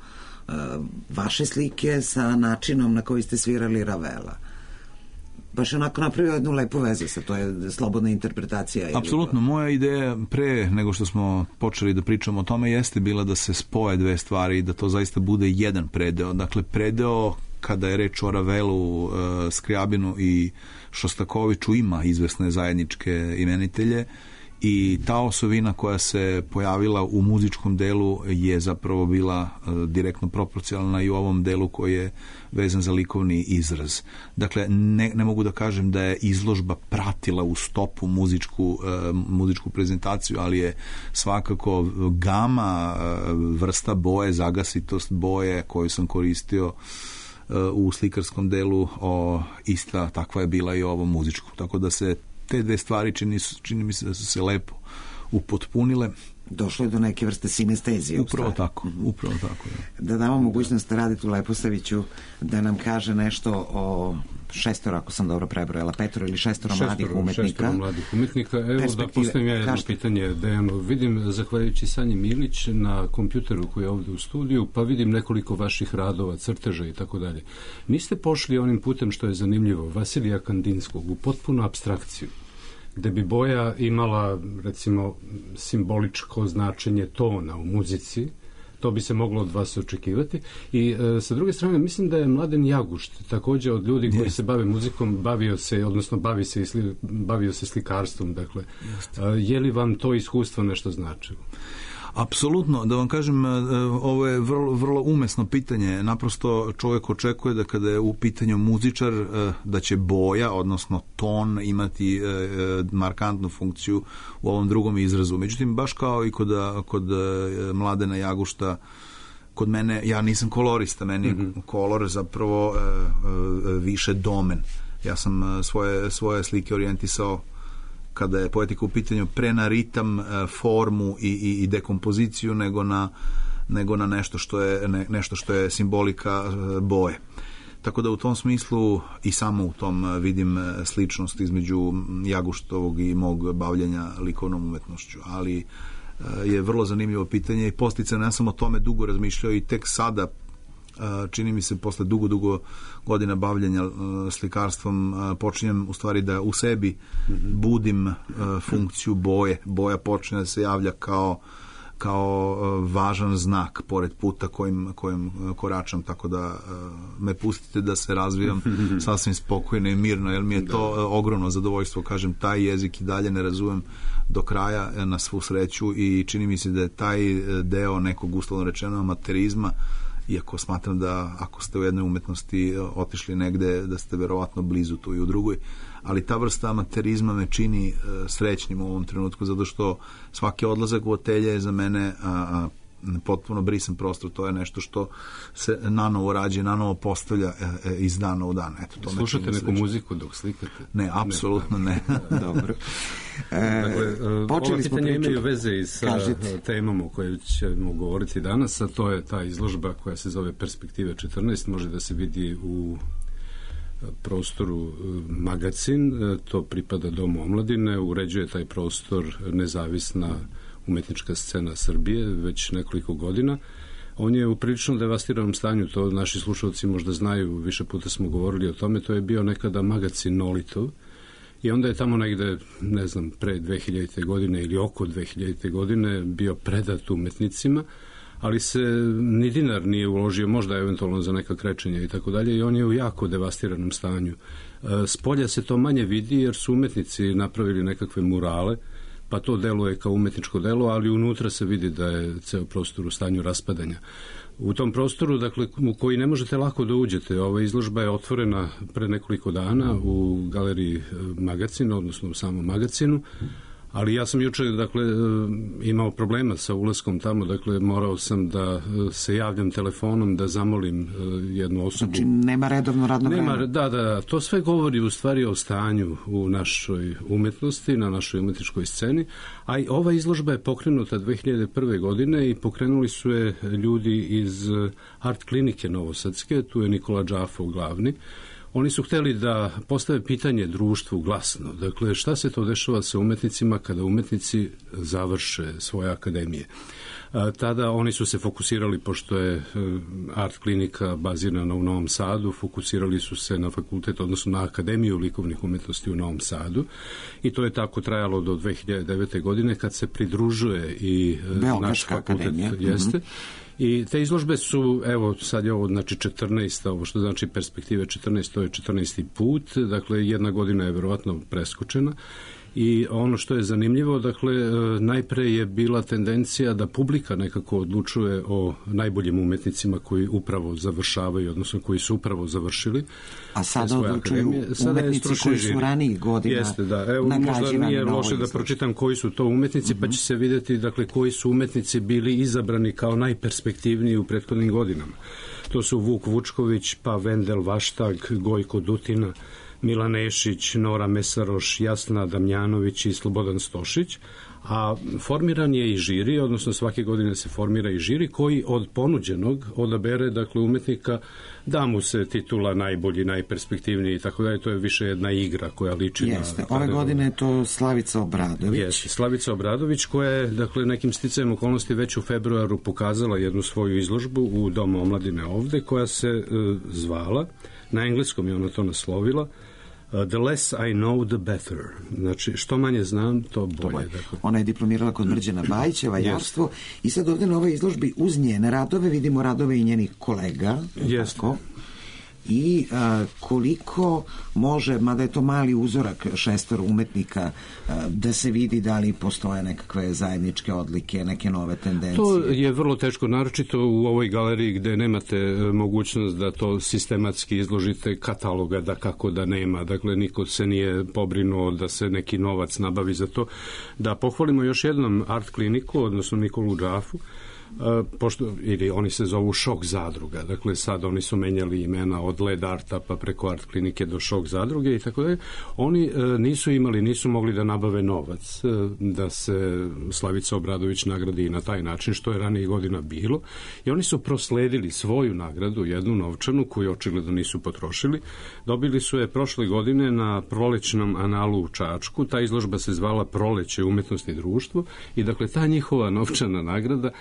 E: vaše slike sa načinom na koji ste svirali Ravela. Baš onako napravio jednu lepu vezu sa, to je slobodna interpretacija.
F: Apsolutno, moja ideja pre nego što smo počeli da pričamo o tome jeste bila da se spoje dve stvari i da to zaista bude jedan predeo. Dakle, predeo kada je reč o Ravelu, Skriabinu i Šostakoviću ima izvesne zajedničke imenitelje i ta osovina koja se pojavila u muzičkom delu je zapravo bila direktno proporcionalna i u ovom delu koji je vezan za likovni izraz. Dakle, ne, ne mogu da kažem da je izložba pratila u stopu muzičku, muzičku prezentaciju, ali je svakako gama, vrsta boje, zagasitost boje koju sam koristio u slikarskom delu, o, ista takva je bila i ovo muzičko. Tako da se te dve stvari čini, čini mi se da su se lepo upotpunile.
E: Došlo je do neke vrste sinestezije.
F: Upravo tako, upravo tako. Da,
E: da damo mogućnost Raditu Leposaviću da nam kaže nešto o šestoro, ako sam dobro prebrojala, petoro ili šestoro, šestoro mladih umetnika.
D: Šestoro mladih umetnika. Evo da postavim ja jedno Kažete. pitanje, Dejanu. Vidim, zahvaljujući Sanji Milić na kompjuteru koji je ovde u studiju, pa vidim nekoliko vaših radova, crteža i tako dalje. Niste pošli onim putem što je zanimljivo, Vasilija Kandinskog, u potpunu apstrakciju, gde bi boja imala, recimo, simboličko značenje tona u muzici, to bi se moglo od vas očekivati. I e, sa druge strane, mislim da je Mladen Jagušt, takođe od ljudi koji se bave muzikom, bavio se, odnosno bavi se, bavio se slikarstvom, dakle. E, je li vam to iskustvo nešto značilo?
F: Apsolutno, da vam kažem, ovo je vrlo, vrlo umesno pitanje. Naprosto čovjek očekuje da kada je u pitanju muzičar, da će boja, odnosno ton, imati markantnu funkciju u ovom drugom izrazu. Međutim, baš kao i kod, kod Mladena Jagušta, kod mene, ja nisam kolorista, meni je mm-hmm. kolor zapravo više domen. Ja sam svoje, svoje slike orijentisao, kada je poetika u pitanju, pre na ritam, formu i, i, i dekompoziciju nego na, nego na nešto što je, ne, nešto što je simbolika boje. Tako da u tom smislu i samo u tom vidim sličnost između Jaguštovog i mog bavljenja likovnom umetnošću. Ali je vrlo zanimljivo pitanje i posticano. Ja sam o tome dugo razmišljao i tek sada, čini mi se, posle dugo, dugo godina bavljenja slikarstvom, počinjem u stvari da u sebi budim funkciju boje. Boja počne da se javlja kao kao važan znak pored puta kojim, kojim koračam, tako da me pustite da se razvijam sasvim spokojno i mirno, jer mi je to da. ogromno zadovoljstvo, kažem, taj jezik i dalje ne razumem do kraja, na svu sreću, i čini mi se da je taj deo nekog uslovno rečeno amaterizma, iako smatram da ako ste u jednoj umetnosti otišli negde, da ste verovatno blizu tu i u drugoj, ali ta vrsta amaterizma me čini uh, srećnim u ovom trenutku, zato što svaki odlazak u otelje je za mene a, a, potpuno brisan prostor, to je nešto što se nanovo rađe, nanovo postavlja e, e, iz dana u dan. Eto, to
D: slušate neku srećno. Muziku dok slikate?
F: Ne, apsolutno ne.
E: ne. Dobro.
D: E, dakle, ova pitanja imaju veze i sa Kažete. temom o kojoj ćemo govoriti danas, a to je ta izložba koja se zove Perspektive četrnaest, može da se vidi u prostoru Magacin, to pripada Domu omladine, uređuje taj prostor nezavisna umetnička scena Srbije već nekoliko godina. On je u prilično devastiranom stanju, to naši slušalci možda znaju, više puta smo govorili o tome, to je bio nekada Magacin Nolitov i onda je tamo negde, ne znam, pre dve hiljadite. godine ili oko dve hiljadite. godine bio predat umetnicima, ali se ni dinar nije uložio, možda eventualno za neka krečenja i tako dalje, i on je u jako devastiranom stanju. S polja se to manje vidi jer su umetnici napravili nekakve murale, pa to deluje kao umetničko delo, ali unutra se vidi da je ceo prostor u stanju raspadanja. U tom prostoru, dakle, u koji ne možete lako da uđete, ova izložba je otvorena pre nekoliko dana u galeriji Magacin, odnosno u samom Magacinu, ali ja sam juče, dakle, imao problema sa ulaskom tamo, dakle, morao sam da se javljam telefonom, da zamolim jednu osobu.
E: Znači, nema redovno radno
D: nema,
E: vreme?
D: Da, da, to sve govori u stvari o stanju u našoj umetnosti, na našoj umetničkoj sceni, a i ova izložba je pokrenuta dve hiljade prve. godine i pokrenuli su je ljudi iz Art klinike Novosadske, tu je Nikola Đafov glavni. Oni su hteli da postave pitanje društvu glasno. Dakle, šta se to dešava sa umetnicima kada umetnici završe svoje akademije? A, tada oni su se fokusirali, pošto je Art klinika bazirana u Novom Sadu, fokusirali su se na fakultet, odnosno na Akademiju likovnih umetnosti u Novom Sadu, i to je tako trajalo do dve hiljade devete. godine, kad se pridružuje i naš fakultet. Jeste. Mm-hmm. I te izložbe su, evo, sad je ovo, znači, četrnaesta, ovo što znači Perspektive četrnaest, to je četrnaesti put, dakle, jedna godina je verovatno preskočena. I ono što je zanimljivo, dakle, najpre je bila tendencija da publika nekako odlučuje o najboljim umetnicima koji upravo završavaju, odnosno koji su upravo završili.
E: A sada odlučuju umetnici koji su ranijih godina
D: Jeste, da. Evo, možda nije loše da pročitam koji su to umetnici, uh-huh. pa će se vidjeti, dakle, koji su umetnici bili izabrani kao najperspektivniji u prethodnim godinama. To su Vuk Vučković, pa Vendel Vaštag, Gojko Dutina, Milan Nešić, Nora Mesaroš, Jasna Damjanović i Slobodan Stošić, a formiran je i žiri, odnosno svake godine se formira i žiri koji od ponuđenog odabere, dakle, umetnika, da mu se titula najbolji, najperspektivniji i tako dalje. To je više jedna igra koja liči
E: Jeste.
D: na...
E: Ove godine je to Slavica Obradović.
D: Jeste, Slavica Obradović, koja je, dakle, nekim sticajem okolnosti već u februaru pokazala jednu svoju izložbu u Domu omladine ovde, koja se e, zvala, na engleskom je ona to naslovila, The less I know, the better. Znači, što manje znam, to bolje. To bolje. Dakle.
E: Ona je diplomirala kod Mrđana Bajića, vajarstvo, i sad ovde na ovoj izložbi uz njene radove vidimo radove i njenih kolega.
D: Jeste. Tako?
E: I a, koliko može, mada je to mali uzorak šestor umetnika, a, da se vidi da li postoje nekakve zajedničke odlike, neke nove tendencije.
D: To je vrlo teško, naročito u ovoj galeriji gde nemate mogućnost da to sistematski izložite, kataloga da kako da nema. Dakle, niko se nije pobrinuo da se neki novac nabavi za to. Da pohvalimo još jednom Art kliniku, odnosno Nikolu Đafu, pošto, ili oni se zovu Šok zadruga, dakle sad oni su menjali imena od Led Arta pa preko Art klinike do Šok zadruge i tako dalje. Oni e, nisu imali, nisu mogli da nabave novac, e, da se Slavica Obradović nagradi na taj način, što je ranije godina bilo, i oni su prosledili svoju nagradu, jednu novčanu, koju očigledno nisu potrošili. Dobili su je prošle godine na prolećnom analu u Čačku. Ta izložba se zvala Proleće umetnosti i društvo, i dakle ta njihova novčana nagrada završila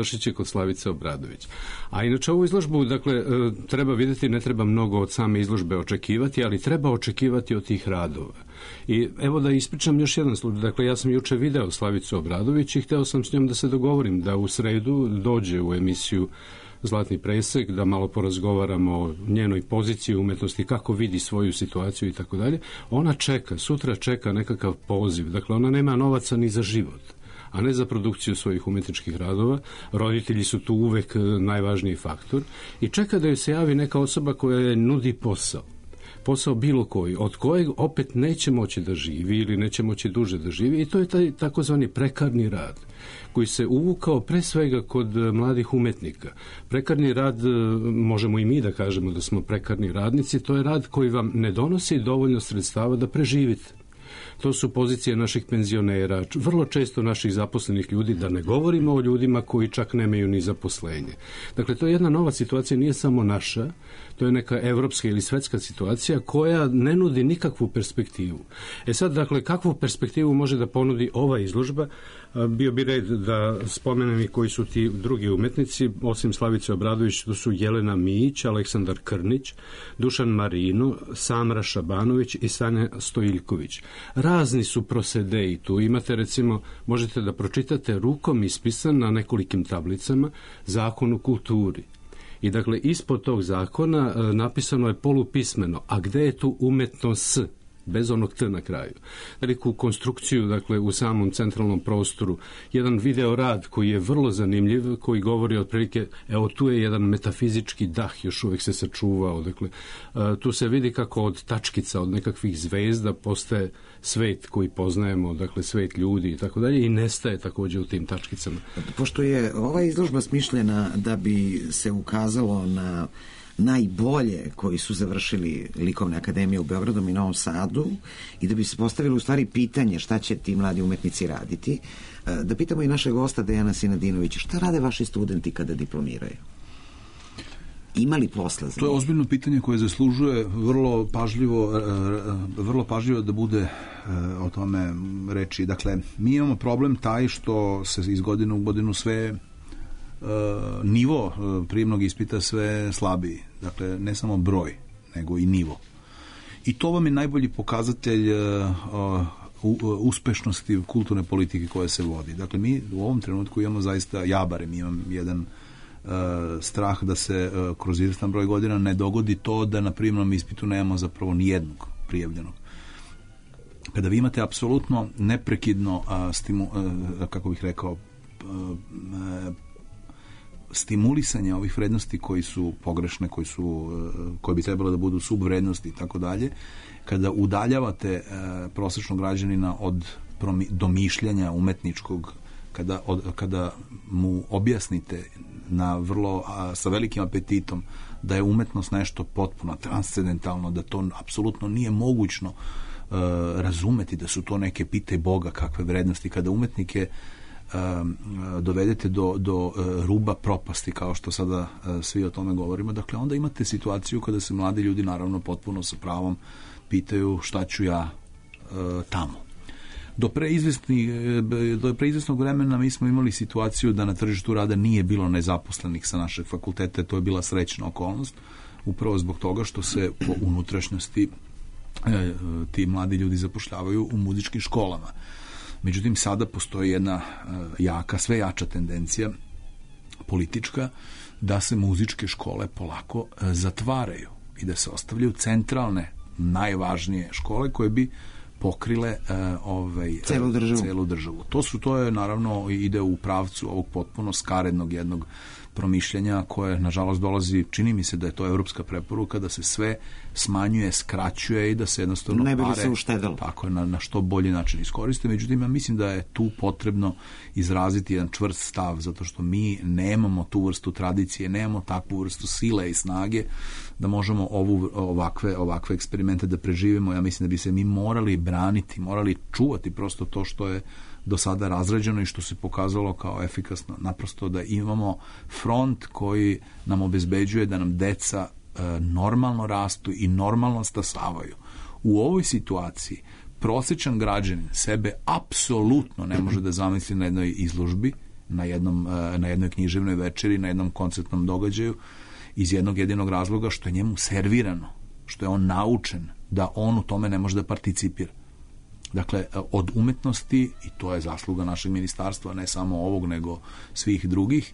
D: završit će kod Slavice Obradović. A inače ovu izložbu, dakle, treba vidjeti, ne treba mnogo od same izložbe očekivati, ali treba očekivati od tih radova. I evo da ispričam još jedan slučaj. Dakle, ja sam juče video Slavicu Obradović i hteo sam s njom da se dogovorim da u sredu dođe u emisiju Zlatni presek, da malo porazgovaramo o njenoj poziciji umetnosti, kako vidi svoju situaciju i tako dalje. Ona čeka, sutra čeka nekakav poziv. Dakle, ona nema novaca ni za život, a ne za produkciju svojih umetničkih radova. Roditelji su tu uvek najvažniji faktor i čeka da joj se javi neka osoba koja je nudi posao. Posao bilo koji, od kojeg opet neće moći da živi ili neće moći duže da živi, i to je taj takozvani prekarni rad koji se uvukao pre svega kod mladih umetnika. Prekarni rad, možemo i mi da kažemo da smo prekarni radnici, to je rad koji vam ne donosi dovoljno sredstava da preživite. To su pozicije naših penzionera, vrlo često naših zaposlenih ljudi, da ne govorimo o ljudima koji čak nemaju ni zaposlenje. Dakle, to je jedna nova situacija, nije samo naša, to je neka evropska ili svetska situacija koja ne nudi nikakvu perspektivu. E sad, dakle, kakvu perspektivu može da ponudi ova izložba? Bio bi red da spomenem i koji su ti drugi umetnici, osim Slavice Obradović, to su Jelena Mijić, Aleksandar Krnić, Dušan Marino, Samra Šabanović i Sanja Stojiljković. Razni su prosedeji tu. Imate, recimo, možete da pročitate rukom ispisan na nekolikim tablicama Zakon o kulturi. I dakle, ispod tog zakona napisano je polupismeno, a gde je tu umetnost? Bez onog T na kraju. Veliku konstrukciju, dakle, u samom centralnom prostoru, jedan video rad koji je vrlo zanimljiv, koji govori otprilike, evo tu je jedan metafizički dah, još uvijek se sačuvao, dakle, tu se vidi kako od tačkica, od nekakvih zvezda postaje svet koji poznajemo, dakle, svet ljudi i tako dalje, i nestaje također u tim tačkicama.
E: Pošto je ova izložba smišljena da bi se ukazalo na najbolje koji su završili likovne akademije u Beogradu i Novom Sadu i da bi se postavilo u stvari pitanje šta će ti mladi umetnici raditi, da pitamo i našeg gosta Dejana Sinadinovića, šta rade vaši studenti kada diplomiraju? Ima li posla za
F: To je ozbiljno pitanje koje zaslužuje vrlo pažljivo, vrlo pažljivo da bude o tome reči. Dakle, mi imamo problem taj što se iz godine u godinu sve nivo prijemnog ispita sve slabiji. Dakle, ne samo broj, nego i nivo. I to vam je najbolji pokazatelj uspešnosti kulturne politike koja se vodi. Dakle, mi u ovom trenutku imamo zaista, ja barem imam jedan strah da se kroz izvestan broj godina ne dogodi to da na prijemnom ispitu nemamo zapravo ni jednog prijavljenog. Kada vi imate apsolutno neprekidno stimu, kako bih rekao, stimulisanje ovih vrednosti koji su pogrešne, koji su, koje bi trebalo da budu subvrednosti i tako dalje, kada udaljavate prosječnog građanina od domišljanja umetničkog, kada, od, kada mu objasnite na vrlo, a, sa velikim apetitom da je umetnost nešto potpuno transcendentalno, da to apsolutno nije mogućno uh, razumeti, da su to neke pitaj Boga kakve vrednosti, kada umetnike um, dovedete do, do uh, ruba propasti, kao što sada uh, svi o tome govorimo, dakle onda imate situaciju kada se mladi ljudi naravno potpuno sa pravom pitaju šta ću ja uh, tamo. Do preizvesni, do preizvesnog vremena mi smo imali situaciju da na tržištu rada nije bilo nezaposlenih sa našeg fakulteta, to je bila srećna okolnost, upravo zbog toga što se po unutrašnjosti e, ti mladi ljudi zapošljavaju u muzičkim školama. Međutim, sada postoji jedna e, jaka, sve jača tendencija politička da se muzičke škole polako e, zatvaraju i da se ostavljaju centralne, najvažnije škole koje bi pokrile uh, ovaj,
E: celu državu.
F: celu državu. To su, to je naravno ide u pravcu ovog potpuno skarednog jednog promišljanja koje nažalost dolazi, čini mi se da je to evropska preporuka, da se sve smanjuje, skraćuje i da se jednostavno
E: ne bi
F: pare
E: se uštedelo.
F: Tako, na, na što bolji način iskoriste. Međutim, ja mislim da je tu potrebno izraziti jedan čvrst stav, zato što mi nemamo tu vrstu tradicije, nemamo takvu vrstu sile i snage da možemo ovu, ovakve, ovakve eksperimente da preživimo. Ja mislim da bi se mi morali braniti, morali čuvati prosto to što je do sada razrađeno i što se pokazalo kao efikasno. Naprosto da imamo front koji nam obezbeđuje da nam deca e, normalno rastu i normalno stasavaju. U ovoj situaciji prosječan građanin sebe apsolutno ne može da zamisli na jednoj izložbi na, jednom, na jednoj književnoj večeri, na jednom koncertnom događaju, iz jednog jedinog razloga što je njemu servirano, što je on naučen da on u tome ne može da participira. Dakle, od umetnosti, i to je zasluga našeg ministarstva, ne samo ovog, nego svih drugih,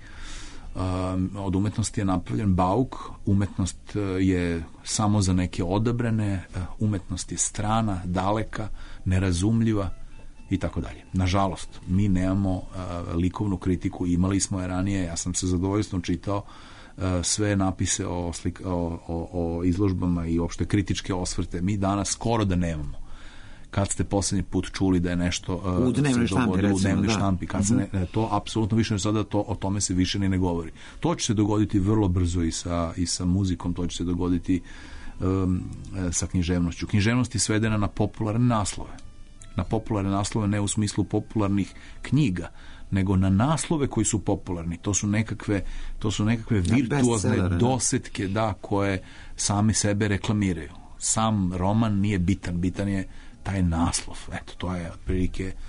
F: od umetnosti je napravljen bauk, umetnost je samo za neke odabrane, umetnost je strana, daleka, nerazumljiva i tako dalje. Nažalost, mi nemamo likovnu kritiku, imali smo je ranije, ja sam se zadovoljstvom čitao sve napise o, slik, o, o, o izložbama i uopšte kritičke osvrte. Mi danas skoro da nemamo. Kad ste poslednji put čuli da je nešto uh,
E: u dnevnoj štampi, recimo,
F: u dnevnoj
E: da.
F: štampi, kad se ne, to apsolutno više sada to, o tome se više ni ne govori. To će se dogoditi vrlo brzo i sa, i sa muzikom, to će se dogoditi um, sa književnošću. Književnost je svedena na popularne naslove. Na popularne naslove ne u smislu popularnih knjiga, nego na naslove koji su popularni. To su nekakve, to su nekakve virtuozne dosetke, da, koje sami sebe reklamiraju. Sam roman nije bitan, bitan je taj naslov. Eto, to je otprilike e,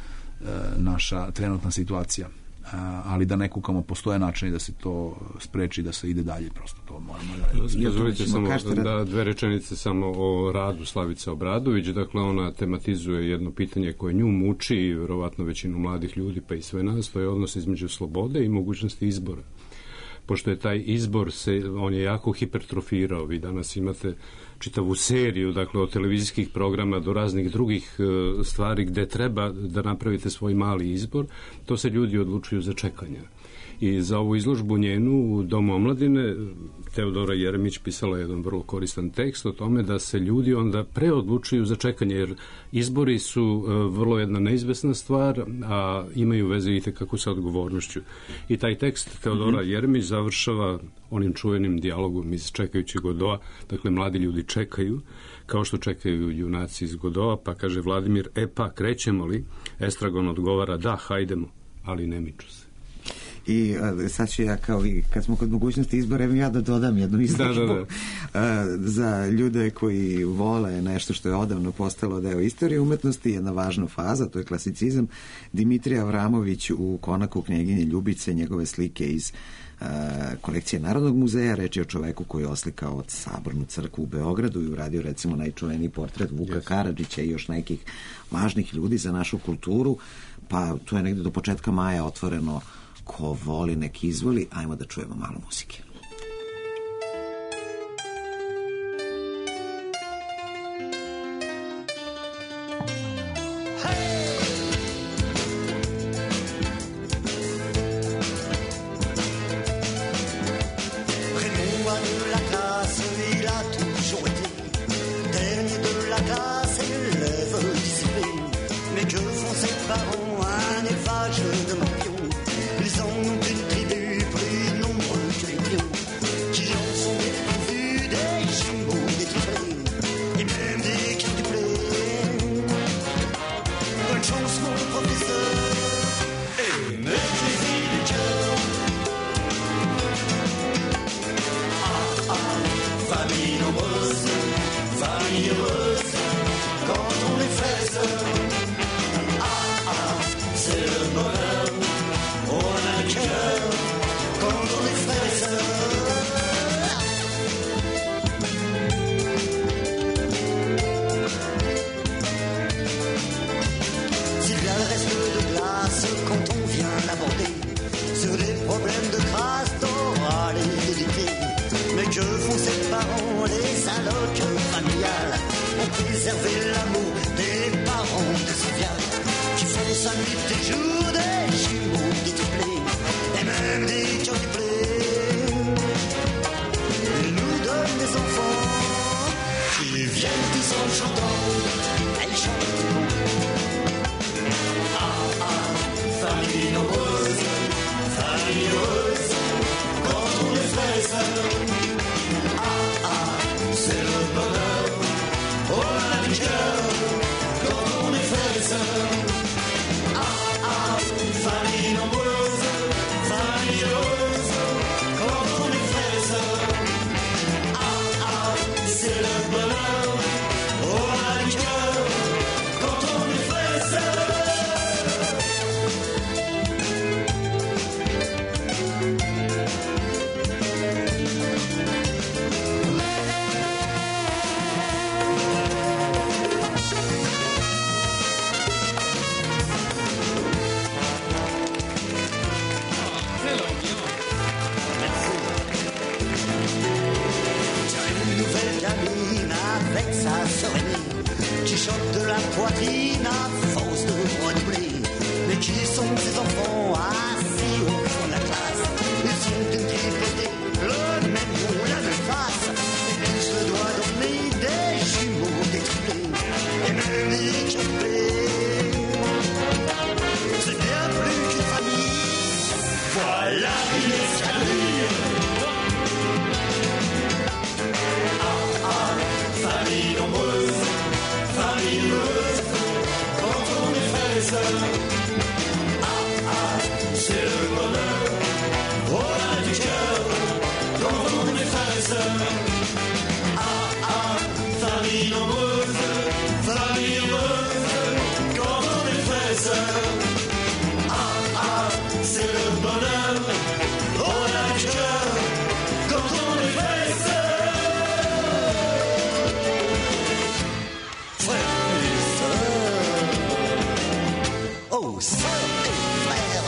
F: naša trenutna situacija. E, ali da ne kukamo, postoje načini da se to spreči, da se ide dalje, prosto to moramo da...
D: Dozvolite samo da dve rečenice samo o radu Slavice Obradović. Dakle, ona tematizuje jedno pitanje koje nju muči i verovatno većinu mladih ljudi, pa i sve nas, to je odnos između slobode i mogućnosti izbora. Pošto je taj izbor, se, on je jako hipertrofirao. Vi danas imate čitavu seriju, dakle, od televizijskih programa do raznih drugih e, stvari gde treba da napravite svoj mali izbor, to se ljudi odlučuju za čekanja. I za ovu izložbu njenu u Domu omladine Teodora Jeremić pisala jedan vrlo koristan tekst o tome da se ljudi onda preodlučuju za čekanje, jer izbori su vrlo jedna neizvesna stvar, a imaju veze i tekako sa odgovornošću. I taj tekst Teodora Jeremić završava onim čuvenim dijalogom iz Čekajući Godoa, dakle mladi ljudi čekaju, kao što čekaju junaci iz Godoa, pa kaže Vladimir, e pa krećemo li? Estragon odgovara, da, hajdemo, ali ne miču se.
E: I a, sad ću ja kao vi, kad smo kod mogućnosti izbora, ja da dodam jednu izložbu da, da, da. za ljude koji vole nešto što je odavno postalo deo istorije umetnosti, jedna važna faza, to je klasicizam. Dimitrij Avramović u Konaku knjeginje Ljubice, njegove slike iz a, kolekcije Narodnog muzeja, reč je o čoveku koji je oslikao od Sabornu crkvu u Beogradu i uradio recimo najčuveniji portret Vuka yes. Karadžića i još nekih važnih ljudi za našu kulturu, pa to je negde do početka maja otvoreno. Ko voli, nek izvoli. Ajmo da čujemo malo muzike.
M: Oh,
N: une nouvelle gamine avec sa serenité qui chante de la poitrine à force de redoubler. Mais qui sont ces enfants assis au fond de la classe? Ils sont d'une tripotée, le même nom, la même face. Ils touchent le doigt dans les des jumeaux détriplés et même échappés. C'est bien plus qu'une famille. Voilà une escadrille. Ah ah, famille nombreuse, famille heureuse, quand on est frères et sœurs. Ah ah, c'est le bonheur, au-delà du cœur, quand on est frères et sœurs. Ah ah, famille nombreuse, famille heureuse, quand on est frères et sœurs. Ah ah, c'est le bonheur, au-delà du cœur, quand on est frères et sœurs. Frères et sœurs. Oh, sœurs et frères.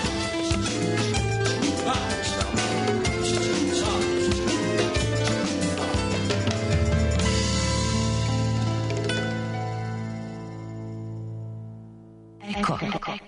I: Eko.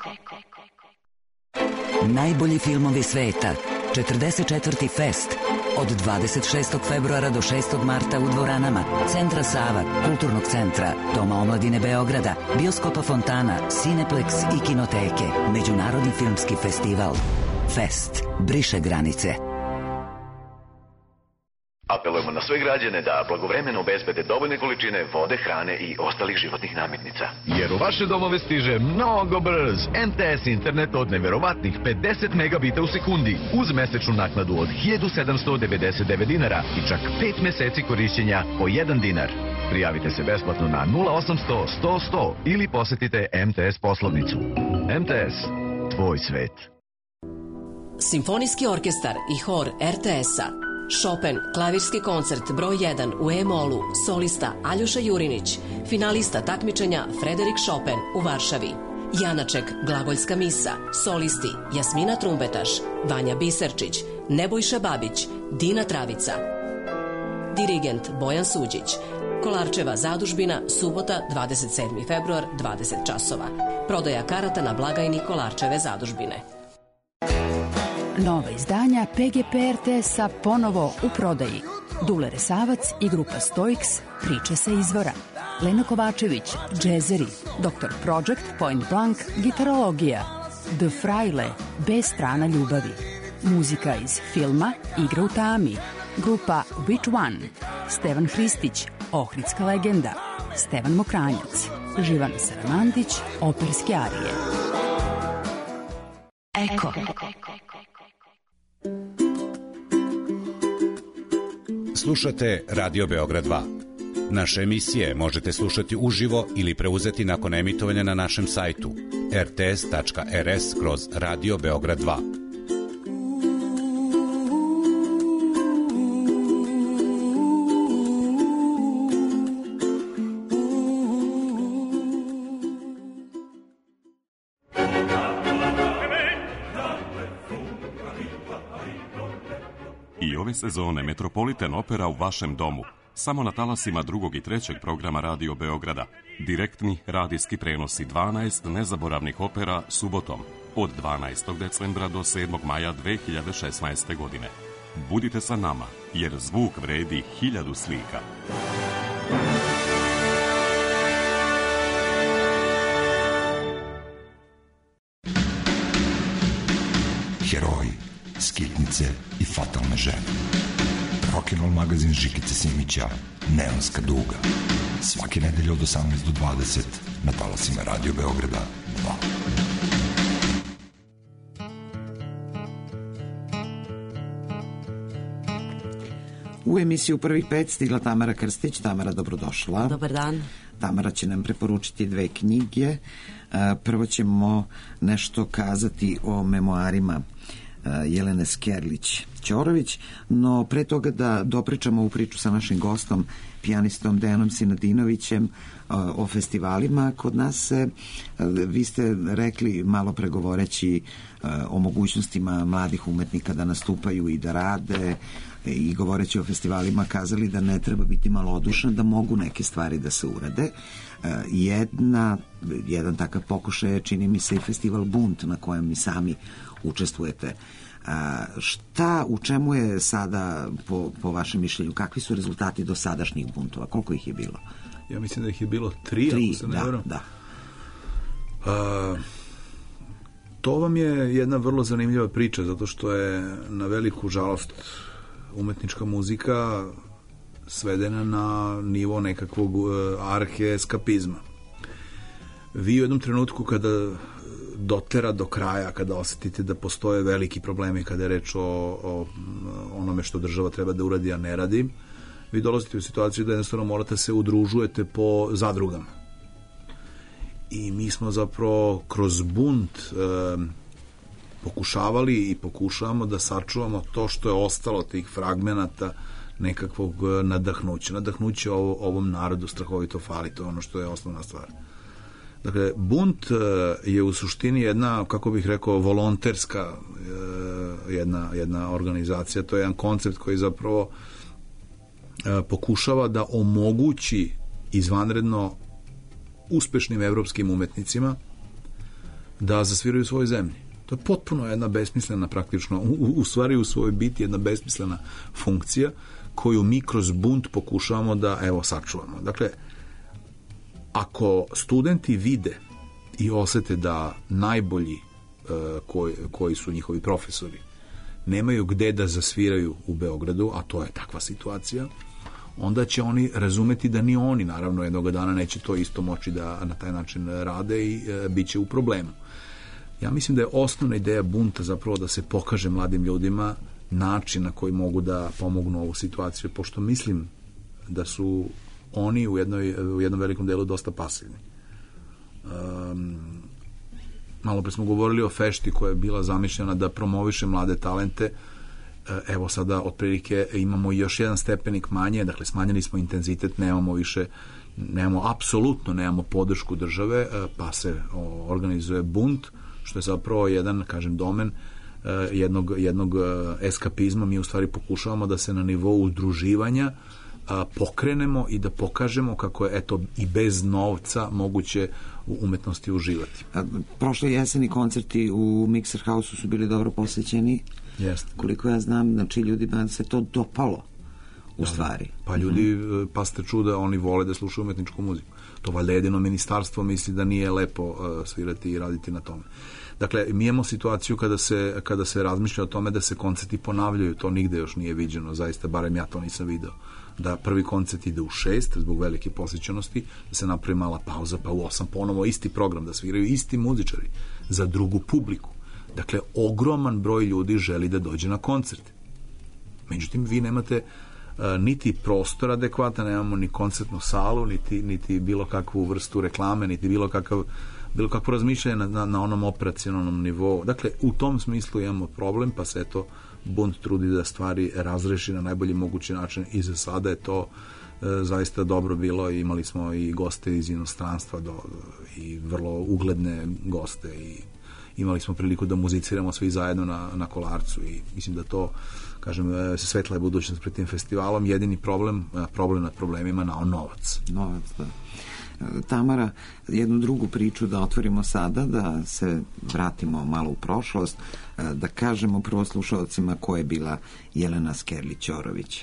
I: Najbolji filmovi sveta. četrdeset četvrti Fest. Od dvadeset šestog februara do šestog marta u dvoranama Centra Sava, Kulturnog centra, Doma omladine Beograda, Bioskopa Fontana, Cineplex i Kinoteke. Međunarodni filmski festival. Fest. Briše granice.
O: Apelujemo na sve građane da blagovremeno obezbede dovoljne količine vode, hrane i ostalih životnih namirnica.
P: Jer u vaše domove stiže mnogo brz M T S internet od neverovatnih pedeset megabita u sekundi uz mesečnu naknadu od hiljadu sedamsto devedeset devet dinara i čak pet meseci korišćenja po jedan dinar. Prijavite se besplatno na nula osamsto sto sto ili posetite M T S poslovnicu. M T S. Tvoj svet.
H: Simfonijski orkestar i hor R T S-a. Chopin, klavirski koncert broj jedan u E-molu, solista Aljoša Jurinić, finalista takmičenja Frederik Chopin u Varšavi. Janaček, glagolska misa, solisti Jasmina Trumbetaš, Vanja Biserčić, Nebojša Babić, Dina Travica. Dirigent Bojan Suđić. Kolarčeva zadužbina, subota, dvadeset sedmi februar, dvadeset časova. Prodaja karata na blagajni Kolarčeve zadužbine.
Q: Nova izdanja P G P R T S-a ponovo u prodaji. Dule Resavac i grupa Stoiks, priče sa izvora. Lena Kovačević, džezeri. doktor Project, Point Blank, gitarologija. The Fraile, B strana ljubavi. Muzika iz filma Igra u tami. Grupa Which One. Stevan Hristić, Ohridska legenda. Stevan Mokranjac. Živana Saramandić, operske arije.
I: Eko.
R: Slušate Radio Beograd dva. Naše emisije možete slušati uživo ili preuzeti nakon emitovanja na našem sajtu r t s tačka r s kroz Radio Beograd dva.
S: Ove sezone Metropolitan Opera u vašem domu, samo na talasima drugog i trećeg programa Radio Beograda. Direktni radijski prenosi dvanaest nezaboravnih opera subotom od dvanaestog decembra do sedmog maja dve hiljade šesnaeste. godine. Budite sa nama, jer zvuk vredi hiljadu slika.
K: Heroji, skitnice i fatalne žene. Rock'n'roll magazin Žikice Simića, Neonska duga. Svake nedelje od osamnaest do dvadeset na talasima Radio Beograda dva.
E: U emisiju Prvih pet stigla Tamara Krstić. Tamara, dobrodošla.
T: Dobar dan.
E: Tamara će nam preporučiti dve knjige. Prvo ćemo nešto kazati o memoarima Jelene Skerlić-Ćorović, no pre toga da dopričamo ovu priču sa našim gostom, pijanistom Dejanom Sinadinovićem, o festivalima kod nas. Vi ste rekli, malo pregovoreći o mogućnostima mladih umetnika da nastupaju i da rade, i govoreći o festivalima kazali da ne treba biti malodušan, da mogu neke stvari da se urade. Jedna, jedan takav pokušaj je, čini mi se, i festival Bunt na kojem i sami učestvujete. A, šta, u čemu je sada, po, po vašem mišljenju, kakvi su rezultati dosadašnjih buntova? Koliko ih je bilo?
F: Ja mislim da ih je bilo tri,
E: tri
F: ako se ne
E: da,
F: varam.
E: da.
F: A, to vam je jedna vrlo zanimljiva priča, zato što je na veliku žalost umetnička muzika svedena na nivo nekakvog arheeskapizma. Vi u jednom trenutku kada dotera do kraja, kada osetite da postoje veliki problemi kada je reč o, o onome što država treba da uradi, a ne radi, vi dolazite u situaciju da jednostavno morate se udružujete po zadrugama. I mi smo zapravo kroz bunt e, pokušavali i pokušavamo da sačuvamo to što je ostalo tih fragmenata nekakvog nadahnuća. Nadahnuće ovo, ovom narodu strahovito fali, to je ono što je osnovna stvar. Dakle, bunt je u suštini jedna, kako bih rekao, volonterska jedna, jedna organizacija, to je jedan koncept koji zapravo pokušava da omogući izvanredno uspešnim evropskim umetnicima da zasviraju u svojoj zemlji. To je potpuno jedna besmislena, praktično, u, u stvari u svojoj biti jedna besmislena funkcija koju mi kroz bunt pokušavamo da, evo, sačuvamo. Dakle, ako studenti vide i osete da najbolji uh, koji, koji su njihovi profesori nemaju gde da zasviraju u Beogradu, a to je takva situacija, onda će oni razumeti da ni oni, naravno, jednog dana neće to isto moći da na taj način rade i uh, bit će u problemu. Ja mislim da je osnovna ideja bunta zapravo da se pokaže mladim ljudima način na koji mogu da pomognu ovu situaciju, pošto mislim da su oni u, jednoj, u jednom velikom delu dosta pasivni. Um, malo pre smo govorili o fešti koja je bila zamišljena da promoviše mlade talente. Evo sada otprilike imamo još jedan stepenik manje, dakle smanjili smo intenzitet, nemamo više, nemamo, apsolutno nemamo podršku države, pa se organizuje bunt, što je zapravo jedan, kažem, domen jednog, jednog eskapizma. Mi u stvari pokušavamo da se na nivou udruživanja pokrenemo i da pokažemo kako je, eto, i bez novca moguće u umetnosti uživati.
E: A, prošle jeseni koncerti u Mixer House-u su bili dobro posvećeni.
F: Jeste.
E: Koliko ja znam, znači ljudima se to dopalo u stvari.
F: Pa ljudi, mm-hmm. pa ste čuda, oni vole da slušaju umetničku muziku. To valjda jedino ministarstvo misli da nije lepo uh, svirati i raditi na tome. Dakle, mi imamo situaciju kada se, kada se razmišlja o tome da se koncerti ponavljaju, to nigde još nije viđeno, zaista, barem ja to nisam video. Da prvi koncert ide u šest zbog velike posjećenosti, da se napravi mala pauza, pa u osam ponovo isti program, da sviraju isti muzičari za drugu publiku. Dakle, ogroman broj ljudi želi da dođe na koncert. Međutim, vi nemate uh, niti prostor adekvatan, nemamo ni koncertnu salu, niti, niti bilo kakvu vrstu reklame, niti bilo kakav bilo kakvo razmišljanje na, na, na onom operacionalnom nivou. Dakle, u tom smislu imamo problem, pa se to bunt trudi da stvari razreši na najbolji mogući način i za sada je to e, zaista dobro bilo. Imali smo i goste iz inostranstva do, i vrlo ugledne goste i imali smo priliku da muziciramo svi zajedno na, na Kolarcu i mislim da to, kažem, svetla je budućnost pred tim festivalom. Jedini problem, problem nad problemima na novac.
E: Novac, da. Tamara, jednu drugu priču da otvorimo sada, da se vratimo malo u prošlost, da kažemo prvo slušalcima ko je bila Jelena Skerlić-Ćorović.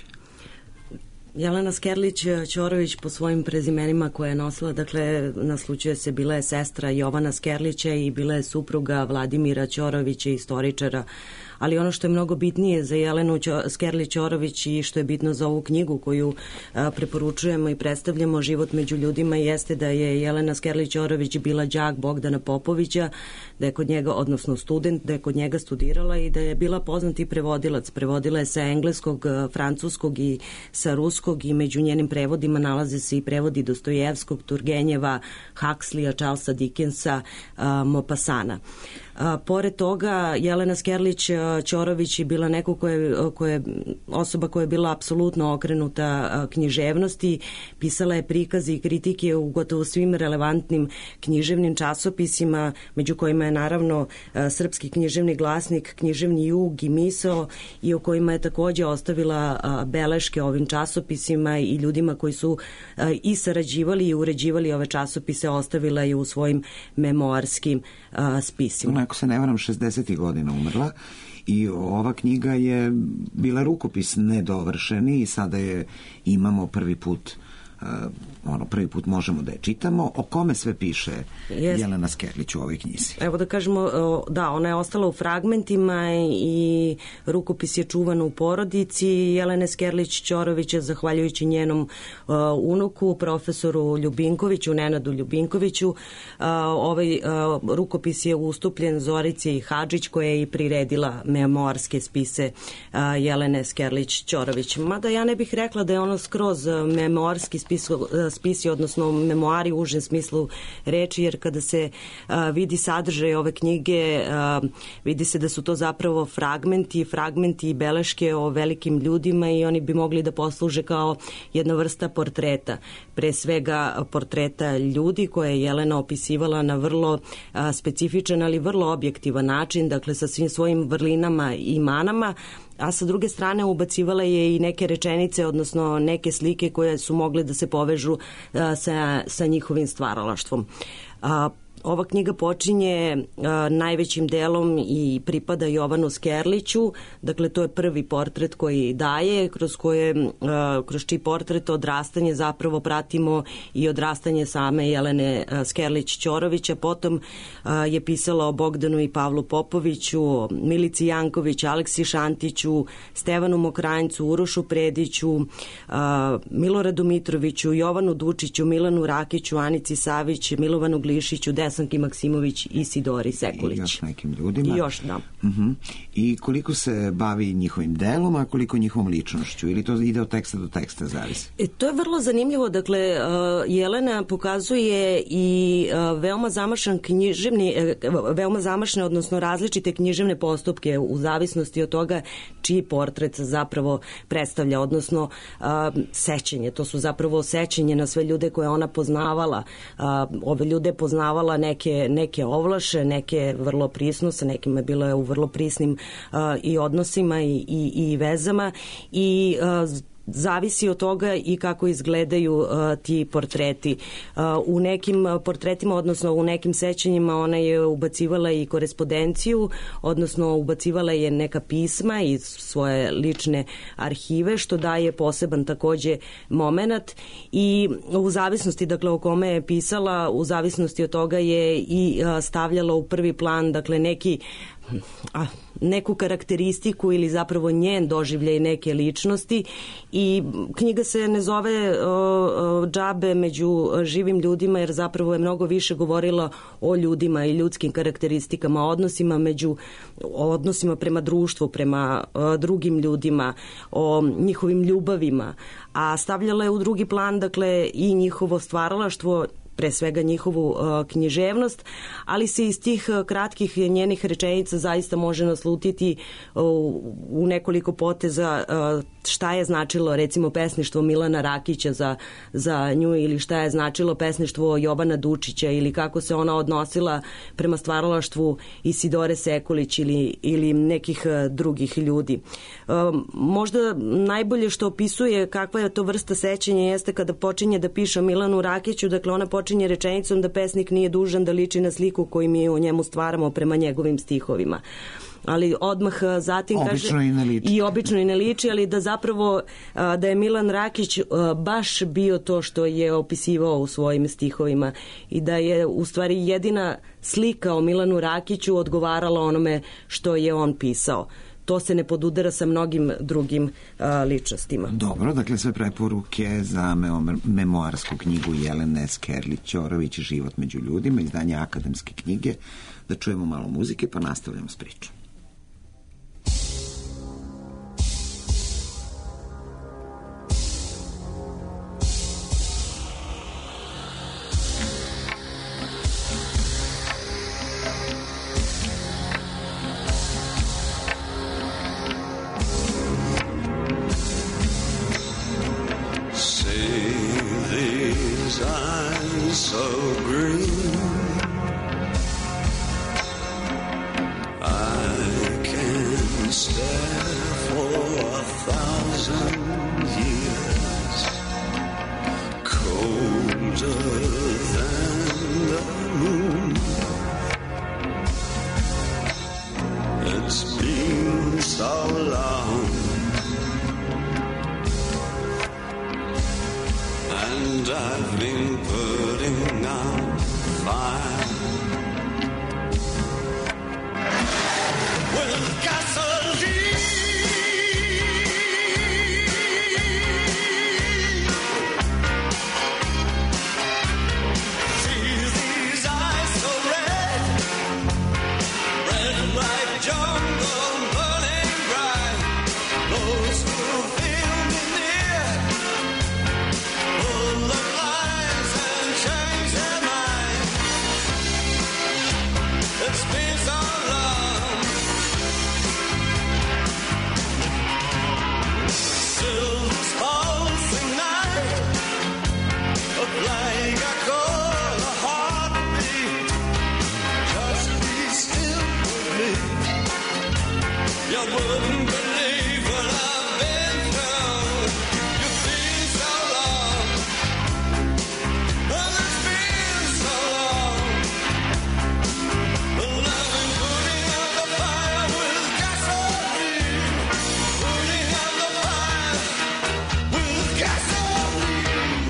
T: Jelena Skerlić-Ćorović po svojim prezimenima koje je nosila, dakle, naslučuje se, bila je sestra Jovana Skerlića i bila je supruga Vladimira Ćorovića, istoričara. Ali ono što je mnogo bitnije za Jelenu Skerlić-Ćorović i što je bitno za ovu knjigu koju a, preporučujemo i predstavljamo, Život među ljudima, jeste da je Jelena Skerlić-Ćorović bila đak Bogdana Popovića, da je kod njega, odnosno student, da je kod njega studirala i da je bila poznati prevodilac. Prevodila je sa engleskog, francuskog i sa ruskog i među njenim prevodima nalaze se i prevodi Dostojevskog, Turgenjeva, Huxleya, Charlesa Dickensa, a, Maupassana. A, pored toga, Jelena Skerlić Ćorović je bila neko koje, koje, osoba koja je bila apsolutno okrenuta književnosti, pisala je prikaze i kritike u gotovo svim relevantnim književnim časopisima, među kojima je naravno Srpski književni glasnik, Književni jug i Misao, i o kojima je takođe ostavila beleške ovim časopisima i ljudima koji su i sarađivali i uređivali ove časopise, ostavila je u svojim memoarskim spisima.
E: Ona, ako se ne varam, šezdesetih godina umrla i ova knjiga je bila rukopis nedovršeni i sada je imamo prvi put Uh, ono, prvi put možemo da je čitamo. O kome sve piše yes. Jelena Skerlić u ovoj knjizi?
T: Evo da kažemo, da, ona je ostala u fragmentima i rukopis je čuvan u porodici Jelene Skerlić Ćorovića, zahvaljujući njenom uh, unuku, profesoru Ljubinkoviću, Nenadu Ljubinkoviću. Uh, ovaj uh, rukopis je ustupljen Zorici Hadžić, koja je i priredila memoarske spise uh, Jelene Skerlić Ćorović. Mada ja ne bih rekla da je ono skroz memoarski spisi, spisi, odnosno memoari u užem smislu reči, jer kada se a, vidi sadržaj ove knjige, a, vidi se da su to zapravo fragmenti, fragmenti i beleške o velikim ljudima i oni bi mogli da posluže kao jedna vrsta portreta. Pre svega portreta ljudi koje je Jelena opisivala na vrlo a, specifičan, ali vrlo objektivan način, dakle sa svim svojim vrlinama i manama, a sa druge strane ubacivala je i neke rečenice, odnosno neke slike koje su mogle da se povežu a, sa, sa njihovim stvaralaštvom. A, Ova knjiga počinje a, najvećim delom i pripada Jovanu Skerliću, dakle to je prvi portret koji daje, kroz koje, a, kroz čiji portret odrastanje zapravo pratimo i odrastanje same Jelene Skerlić Ćorovića. Potom a, je pisala o Bogdanu i Pavlu Popoviću, Milici Janković, Aleksi Šantiću, Stevanu Mokranjcu, Urošu Prediću, a, Miloradu Mitroviću, Jovanu Dučiću, Milanu Rakiću, Anici Savić, Milovanu Glišiću, Desanki Maksimović i Sidori Sekulić.
E: I još nekim ljudima.
T: I još, da.
E: Uh-huh. I koliko se bavi njihovim delom, a koliko njihovom ličnošću? Ili to ide od teksta do teksta, zavisi?
T: E, to je vrlo zanimljivo. Dakle, uh, Jelena pokazuje i uh, veoma zamašan književni, uh, veoma zamašne, odnosno različite književne postupke u zavisnosti od toga čiji portret zapravo predstavlja, odnosno uh, sećenje. To su zapravo sećenje na sve ljude koje ona poznavala. Uh, ove ljude poznavala neke, neke ovlaše, neke vrlo prisno, sa nekima je bila u vrlo prisnim uh, i odnosima i, i, i vezama i uh, zavisi od toga i kako izgledaju uh, ti portreti. Uh, u nekim portretima, odnosno u nekim sećanjima ona je ubacivala i korespondenciju, odnosno ubacivala je neka pisma iz svoje lične arhive, što daje poseban takođe moment i u zavisnosti, dakle, o kome je pisala, u zavisnosti od toga je i uh, stavljala u prvi plan, dakle, neki a, neku karakteristiku ili zapravo njen doživljaj neke ličnosti i knjiga se ne zove o, o, džabe među živim ljudima, jer zapravo je mnogo više govorila o ljudima i ljudskim karakteristikama, odnosima među odnosima prema društvu, prema o, drugim ljudima, o njihovim ljubavima, a stavljala je u drugi plan, dakle, i njihovo stvaralaštvo, pre svega njihovu uh, književnost, ali se iz tih uh, kratkih njenih rečenica zaista može naslutiti uh, u nekoliko poteza uh, šta je značilo recimo pesništvo Milana Rakića za, za nju ili šta je značilo pesništvo Jovana Dučića ili kako se ona odnosila prema stvaralaštvu Isidore Sekulić ili, ili nekih uh, drugih ljudi. Uh, možda najbolje što opisuje kakva je to vrsta sećanja jeste kada počinje da piše o Milanu Rakiću, dakle ona počinje rečenicom da pesnik nije dužan da liči na sliku koju mi o njemu stvaramo prema njegovim stihovima. Ali odmah zatim kaže...
E: Obično i ne liči.
T: I obično i ne liči, ali da zapravo da je Milan Rakić baš bio to što je opisivao u svojim stihovima i da je u stvari jedina slika o Milanu Rakiću odgovarala onome što je on pisao. To se ne podudara sa mnogim drugim a, ličnostima.
E: Dobro, dakle sve preporuke za memoarsku knjigu Jelene Skerlić Ćorović Život među ljudima, izdanje Akademske knjige. Da čujemo malo muzike pa nastavljamo s pričom.
N: See these eyes so green, I can stare for a thousand years, colder than the moon. It's been so long, and I've been putting out fire with gasoline. See these eyes so red, red like jungle burning bright. Those who feel me near pull the lines and change their mind. It's been so long. Still this pulsing night, like I call a heartbeat. Just be still with me. You wouldn't believe what I've been through. You've been so long. Well, it's been so long. Well, I've been putting out the fire with gasoline. Putting out the fire with gasoline.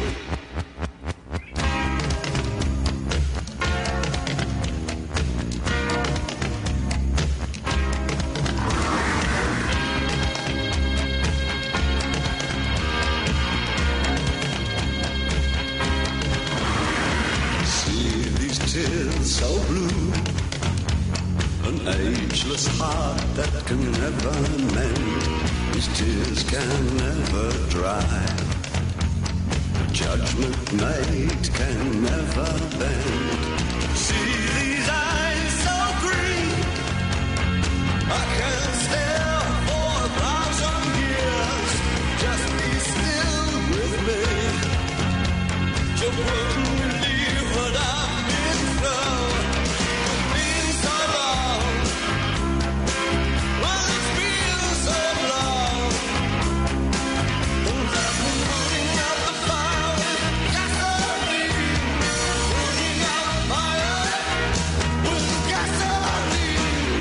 N: See these tears so blue, an ageless heart that can never mend. These tears can never dry. Judgment made can never bend. See these eyes so green, I can stare for a thousand years. Just be still with me. You wouldn't believe what I've been through. It's been so long. Well, it's been so long. And I've been putting out the fire with gasoline. Putting out the fire with gasoline.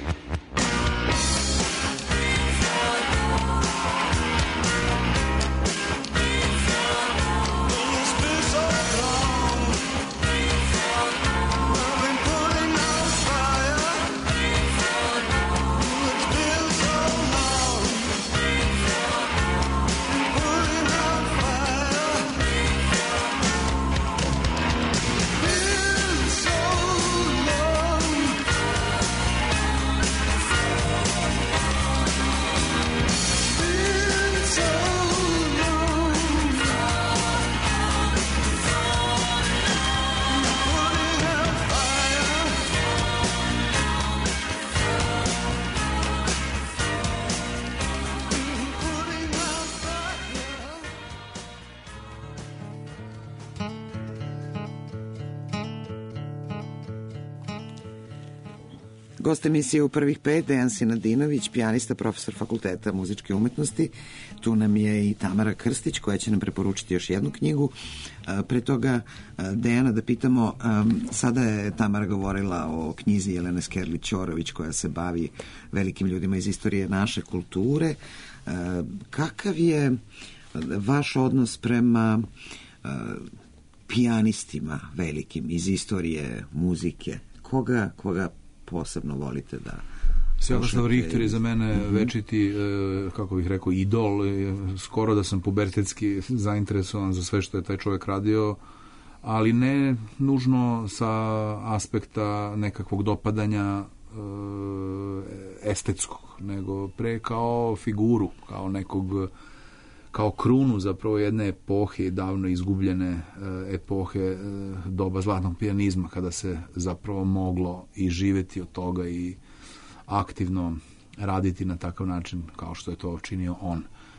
N: It's been so long. I've been putting out fire. It's been so long. Putting out fire. Been so long. Been so long. Putting out fire. Putting out fire.
E: Gost emisije u prvih pet, Dejan Sinadinović, pijanista, profesor Fakulteta muzičke umetnosti. Tu nam je i Tamara Krstić, koja će nam preporučiti još jednu knjigu. E, Pre toga, e, Dejana, da pitamo, em, sada je Tamara govorila o knjizi Jelene Skerlić-Ćorović, koja se bavi velikim ljudima iz istorije naše kulture. E, Kakav je vaš odnos prema e, pijanistima velikim iz istorije muzike? Koga, koga posebno volite da...
F: Svjakoslav Richter je za mene
E: Mhm.
F: večiti, e, kako bih rekao, idol. E, Skoro da sam pubertetski zainteresovan za sve što je taj čovjek radio, ali ne nužno sa aspekta nekakvog dopadanja e, estetskog, nego pre kao figuru, kao nekog, kao krunu zapravo jedne epohe, davno izgubljene e, epohe e, doba zlatnog pijanizma, kada se zapravo moglo i živeti od toga i aktivno raditi na takav način kao što je to činio on.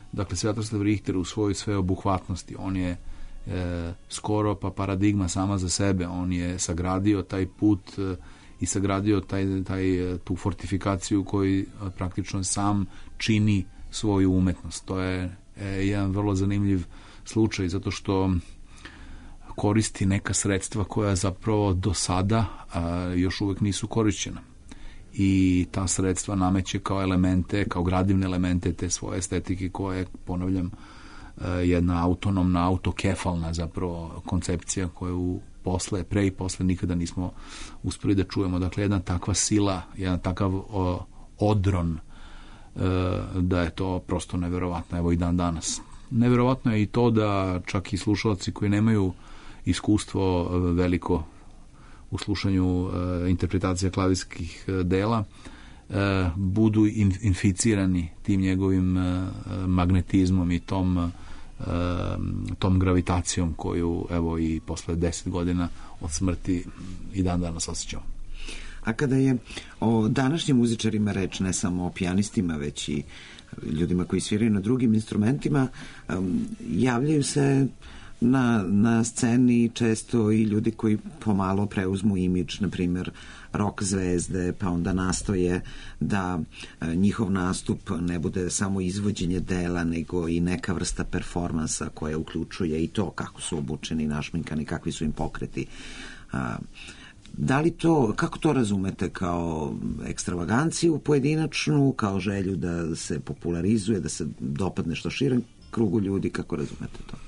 F: Dakle, Svetoslav Richter u svojoj sveobuhvatnosti, on je e, skoro pa paradigma sama za sebe, on je sagradio taj put e, i sagradio taj, taj, tu fortifikaciju koji praktično sam čini svoju umetnost. To je e, jedan vrlo zanimljiv slučaj, zato što koristi neka sredstva koja zapravo do sada a, još uvek nisu korišćena. I ta sredstva nameće kao elemente, kao gradivne elemente te svoje estetike koje, ponavljam, jedna autonomna, autokefalna zapravo koncepcija koju posle, pre i posle nikada nismo uspeli da čujemo. Dakle, jedna takva sila, jedan takav o, odron, e, da je to prosto neverovatno, evo i dan danas. Neverovatno je i to da čak i slušalci koji nemaju iskustvo veliko u slušanju uh, interpretacija klavirskih uh, dela uh, budu in, inficirani tim njegovim uh, magnetizmom i tom uh, tom gravitacijom koju evo i posle deset godina od smrti i dan danas osjećamo.
E: A kada je o današnjim muzičarima reč, ne samo o pijanistima, već i ljudima koji sviraju na drugim instrumentima, um, javljaju se na, na sceni često i ljudi koji pomalo preuzmu imidž, na primjer rock zvezde, pa onda nastoje da e, njihov nastup ne bude samo izvođenje dela, nego i neka vrsta performansa koja uključuje i to kako su obučeni, našminkani, kakvi su im pokreti. A, da li to, kako to razumete, kao ekstravaganciju pojedinačnu, kao želju da se popularizuje, da se dopadne što širem krugu ljudi, kako razumete to?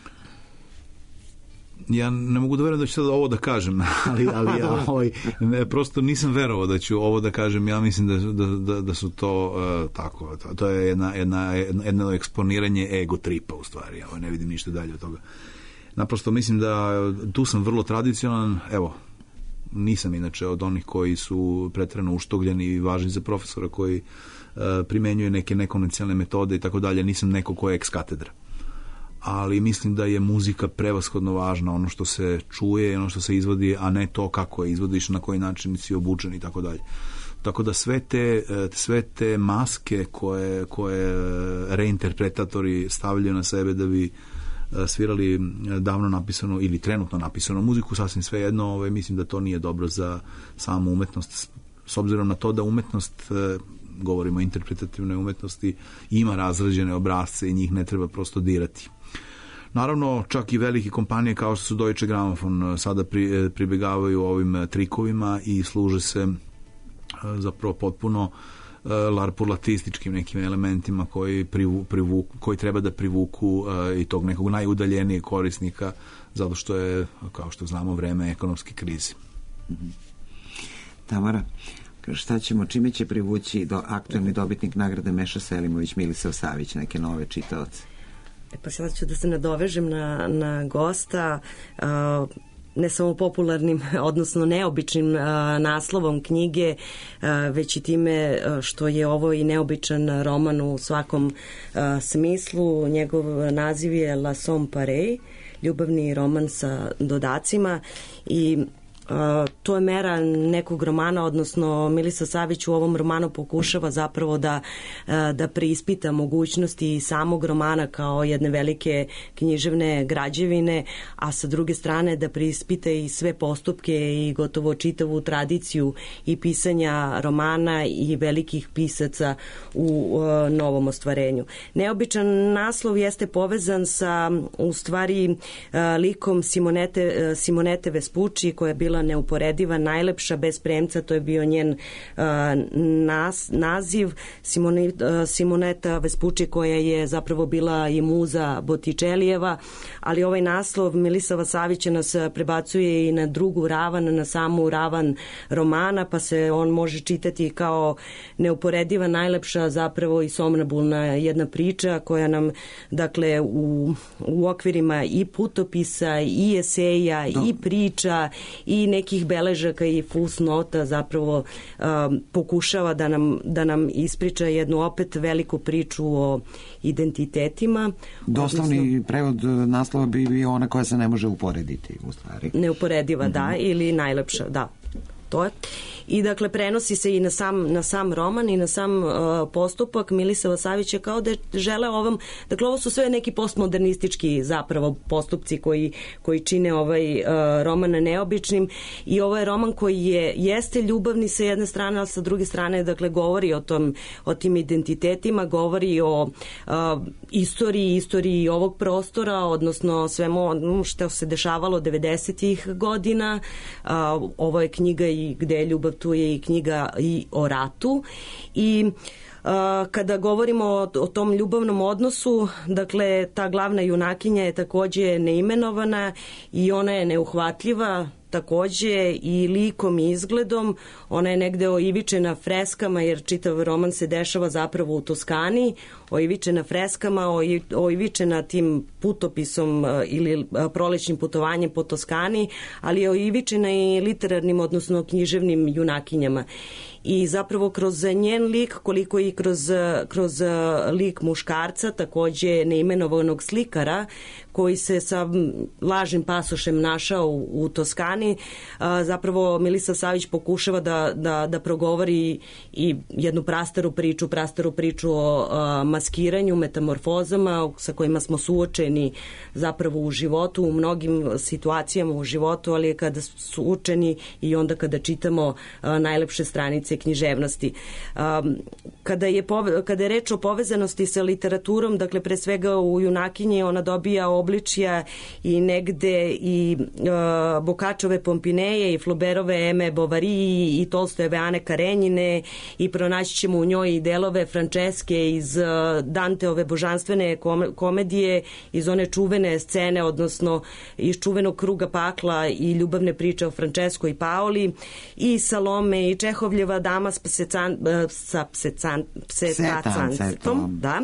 F: Ja ne mogu da verujem da ću sad ovo da kažem, ali, ali ja ovaj, ne, prosto nisam verovao da ću ovo da kažem. Ja mislim da, da, da, da su to uh, tako, to, to je jedna, jedna, jedno eksponiranje ego tripa u stvari, ja ne vidim ništa dalje od toga. Naprosto mislim da tu sam vrlo tradicionalan, evo, nisam inače od onih koji su preterano uštogljeni i važni za profesora koji uh, primenjuje neke nekonvencionalne metode i tako dalje, nisam neko ko je ex katedra. Ali mislim da je muzika prevashodno važna, ono što se čuje, ono što se izvodi, a ne to kako je izvodiš, na koji način si obučen i tako dalje. Tako da sve te, sve te maske koje, koje reinterpretatori stavljaju na sebe da bi svirali davno napisano ili trenutno napisano muziku, sasvim sve jedno, ovaj, mislim da to nije dobro za samu umetnost, s obzirom na to da umetnost, govorimo o interpretativnoj umetnosti, ima razrađene obrazce i njih ne treba prosto dirati. Naravno, čak i velike kompanije kao što su Deutsche Grammophon sada pri, pribegavaju ovim trikovima i služe se zapravo potpuno larpurlatističkim nekim elementima koji, privu, privuku, koji treba da privuku i tog nekog najudaljenijeg korisnika, zato što je, kao što znamo, vreme ekonomske krize.
E: Tamara, šta ćemo, čime će privući do aktualni dobitnik nagrade Meša Selimović, Milisav Savić, neke nove čitaoce?
T: E pa sad ću da se nadovežem na, na gosta, uh, ne samo popularnim, odnosno neobičnim uh, naslovom knjige, uh, već i time uh, što je ovo i neobičan roman u svakom uh, smislu. Njegov naziv je La Somme Pareille, ljubavni roman sa dodacima i Uh, to je mera nekog romana, odnosno Milisa Savić u ovom romanu pokušava zapravo da, uh, da preispita mogućnosti samog romana kao jedne velike književne građevine, a sa druge strane da preispita i sve postupke i gotovo čitavu tradiciju i pisanja romana i velikih pisaca u uh, novom ostvarenju. Neobičan naslov jeste povezan sa u stvari uh, likom Simonete, uh, Simonete Vespucci, koja je bila neuporediva, najlepša, bez premca, to je bio njen uh, nas, naziv. Simone, uh, Simoneta Vespucci, koja je zapravo bila i muza Botticellijeva, ali ovaj naslov Milisava Savića nas prebacuje i na drugu ravan, na samu ravan romana, pa se on može čitati kao neuporediva, najlepša, zapravo i somnambulna jedna priča koja nam, dakle, u, u okvirima i putopisa, i eseja, Do. i priča, i nekih beležaka i fusnota zapravo uh, pokušava da nam, da nam ispriča jednu opet veliku priču o identitetima.
E: Doslovni odnosno, prevod naslova bi bio ona koja se ne može uporediti, u stvari.
T: Neuporediva, mm-hmm. da, ili najlepša, da. to je. I dakle prenosi se i na sam, na sam roman i na sam uh, postupak Milisava Savića kao da žele ovom, dakle ovo su sve neki postmodernistički zapravo postupci koji, koji čine ovaj uh, roman neobičnim i ovo je roman koji je, jeste ljubavni sa jedne strane, ali sa druge strane dakle govori o tom, o tim identitetima, govori o uh, istoriji, istoriji ovog prostora, odnosno svemu što se dešavalo devedesetih godina. Uh, ovo je knjiga i gde je ljubav, tu je i knjiga i o ratu i uh, kada govorimo o, o tom ljubavnom odnosu, dakle ta glavna junakinja je takođe neimenovana i ona je neuhvatljiva takođe i likom i izgledom. Ona je negde oivičena freskama jer čitav roman se dešava zapravo u Toskani, oivičena freskama, oivičena tim putopisom ili prolećnim putovanjem po Toskani, ali je oivičena i literarnim, odnosno književnim junakinjama. I zapravo kroz njen lik, koliko i kroz, kroz lik muškarca, takođe neimenovanog slikara, koji se sa lažnim pasošem našao u, u Toskani, a, zapravo Milisav Savić pokušava da, da, da progovori i jednu prastaru priču, prastaru priču o a, maskiranju, metamorfozama sa kojima smo suočeni zapravo u životu, u mnogim situacijama u životu, ali kada su učeni i onda kada čitamo a, najlepše stranice književnosti. A, kada, je pove, kada je reč o povezanosti sa literaturom, dakle pre svega u junakinji ona dobija obličja i negde i uh, Bokačove Pompineje i Flaubertove Eme Bovary i Tolstojeve Ane Karenjine i pronaći ćemo u njoj i delove Franceske iz uh, Danteove božanstvene kom komedije, iz one čuvene scene, odnosno iz čuvenog Kruga pakla i ljubavne priče o Francesco i Paoli i Salome i Čehovljeva dama s psecan, uh, sa psecan, psetacancetom, da.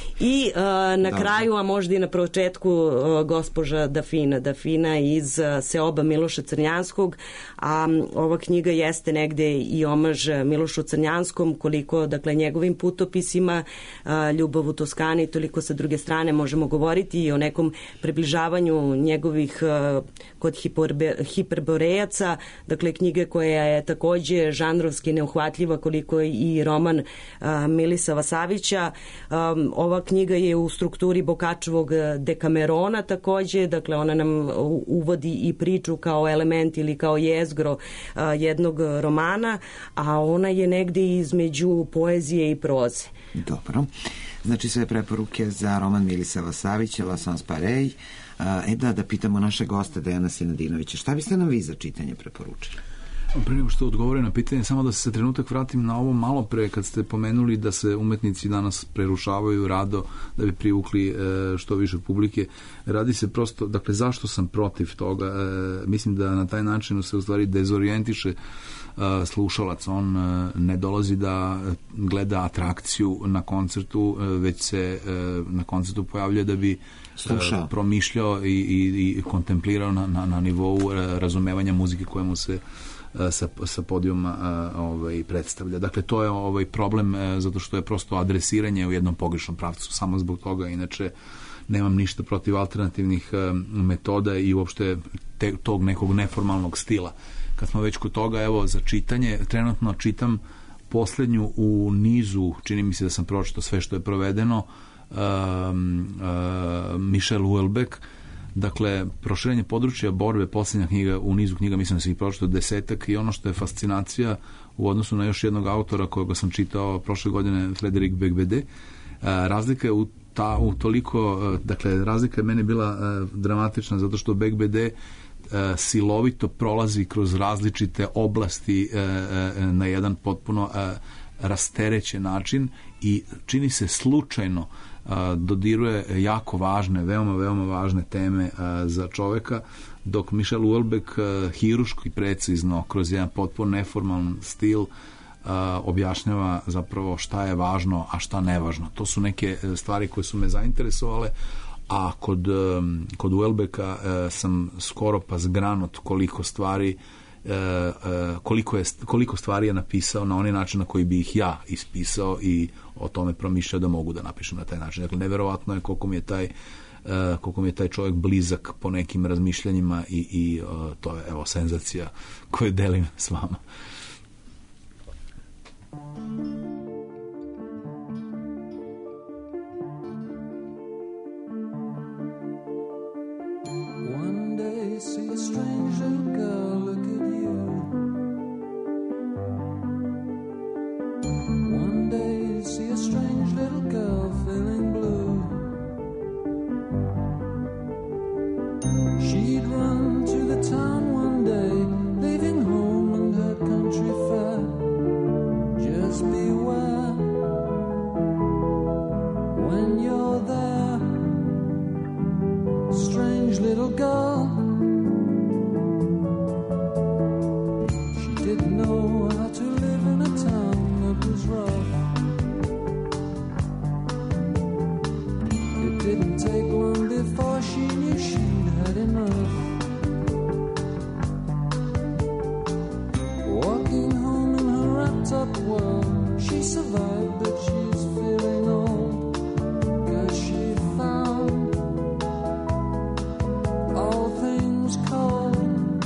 T: I uh, na da. kraju, a možda i na početku, uh, gospođa Dafina. Dafina iz uh, Seoba Miloša Crnjanskog, a um, ova knjiga jeste negde i omaž Milošu Crnjanskom, koliko, dakle, njegovim putopisima, uh, Ljubav u Toskani, toliko sa druge strane možemo govoriti i o nekom približavanju njegovih uh, kod hiperbe, hiperborejaca, dakle, knjige koja je takođe žanrovski neuhvatljiva koliko i roman uh, Milisava Savića. Um, ova knjiga je u strukturi Bokačevog Dekamerona takođe, dakle ona nam uvodi i priču kao element ili kao jezgro uh, jednog romana, a ona je negde između poezije i proze.
E: Dobro. Znači sve preporuke za roman Milisava Savića, La Sans Pareil. E da, da pitamo naše goste Dejana Sinadinovića. Šta biste nam vi za čitanje preporučili?
F: Pre nego što odgovore na pitanje, samo da se trenutak vratim na ovo malo pre kad ste pomenuli da se umetnici danas prerušavaju rado da bi privukli e, što više publike. Radi se prosto, dakle, zašto sam protiv toga? E, mislim da na taj način se u stvari dezorijentiše e, slušalac. On e, ne dolazi da gleda atrakciju na koncertu, e, već se e, na koncertu pojavlja da bi Slušao. promišljao i, i, i kontemplirao na, na, na nivou razumevanja muzike kojemu se sa, sa podijuma ovaj, predstavlja. Dakle, to je ovaj problem zato što je prosto adresiranje u jednom pogrešnom pravcu, samo zbog toga. Inače, nemam ništa protiv alternativnih metoda i uopšte te, tog nekog neformalnog stila. Kad smo već kod toga, evo, za čitanje, trenutno čitam poslednju u nizu, čini mi se da sam pročitao sve što je provedeno, um, uh, Michel Houellebecq. Dakle, proširenje područja borbe, posljednja knjiga u nizu knjiga, mislim da se ih pročitao desetak, i ono što je fascinacija u odnosu na još jednog autora kojega sam čitao prošle godine, Frédéric Beigbeder, razlika je u, ta, u toliko, dakle, razlika je meni bila dramatična zato što Beigbeder silovito prolazi kroz različite oblasti na jedan potpuno rasterećen način i čini se slučajno dodiruje jako važne, veoma, veoma važne teme za čoveka, dok Michel Houellebecq hiruški precizno kroz jedan potpuno neformalan stil objašnjava zapravo šta je važno, a šta nevažno. To su neke stvari koje su me zainteresovale, a kod, kod Houellebecqa sam skoro pa zgranut koliko stvari koliko, je, koliko stvari je napisao na onaj način na koji bi ih ja ispisao i o tome promišljao da mogu da napišem na taj način. Dakle, neverovatno je koliko mi je taj koliko mi je taj čovjek blizak po nekim razmišljanjima i, i to je evo senzacija koju delim s vama.
U: See a strange little girl look at you. One day see a strange little girl feeling blue. She'd run to the town one day, leaving home and her country fair. Just beware when you're there, strange little girl. Didn't know how to live in a town that was rough. It didn't take long before she knew she'd had enough. Walking home in her wrapped-up world, she survived, but she's feeling old, 'cause she found all things cold.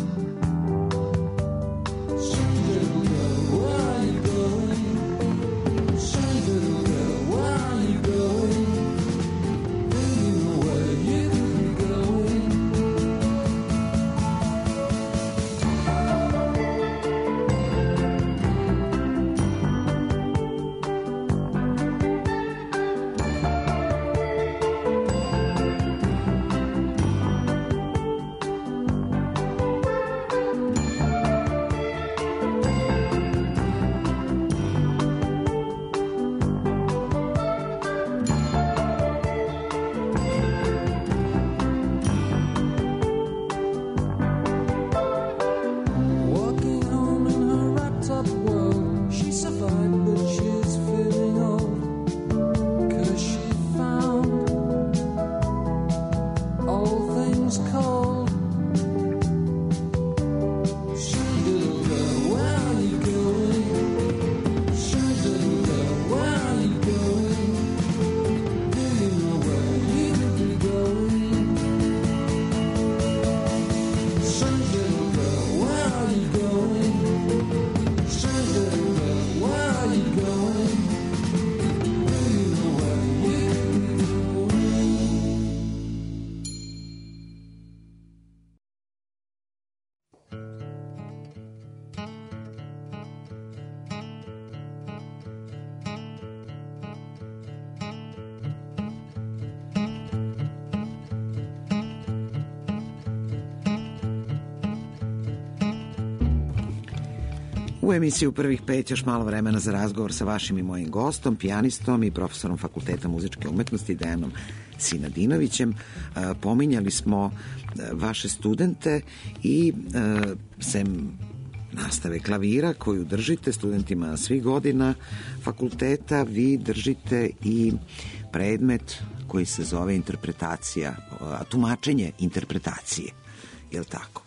E: U emisiju Prvih pet još malo vremena za razgovor sa vašim i mojim gostom, pijanistom i profesorom Fakulteta muzičke umetnosti Dejanom Sinadinovićem. Pominjali smo vaše studente i sem nastave klavira koju držite studentima svih godina fakulteta, vi držite i predmet koji se zove interpretacija, tumačenje interpretacije. Je li tako?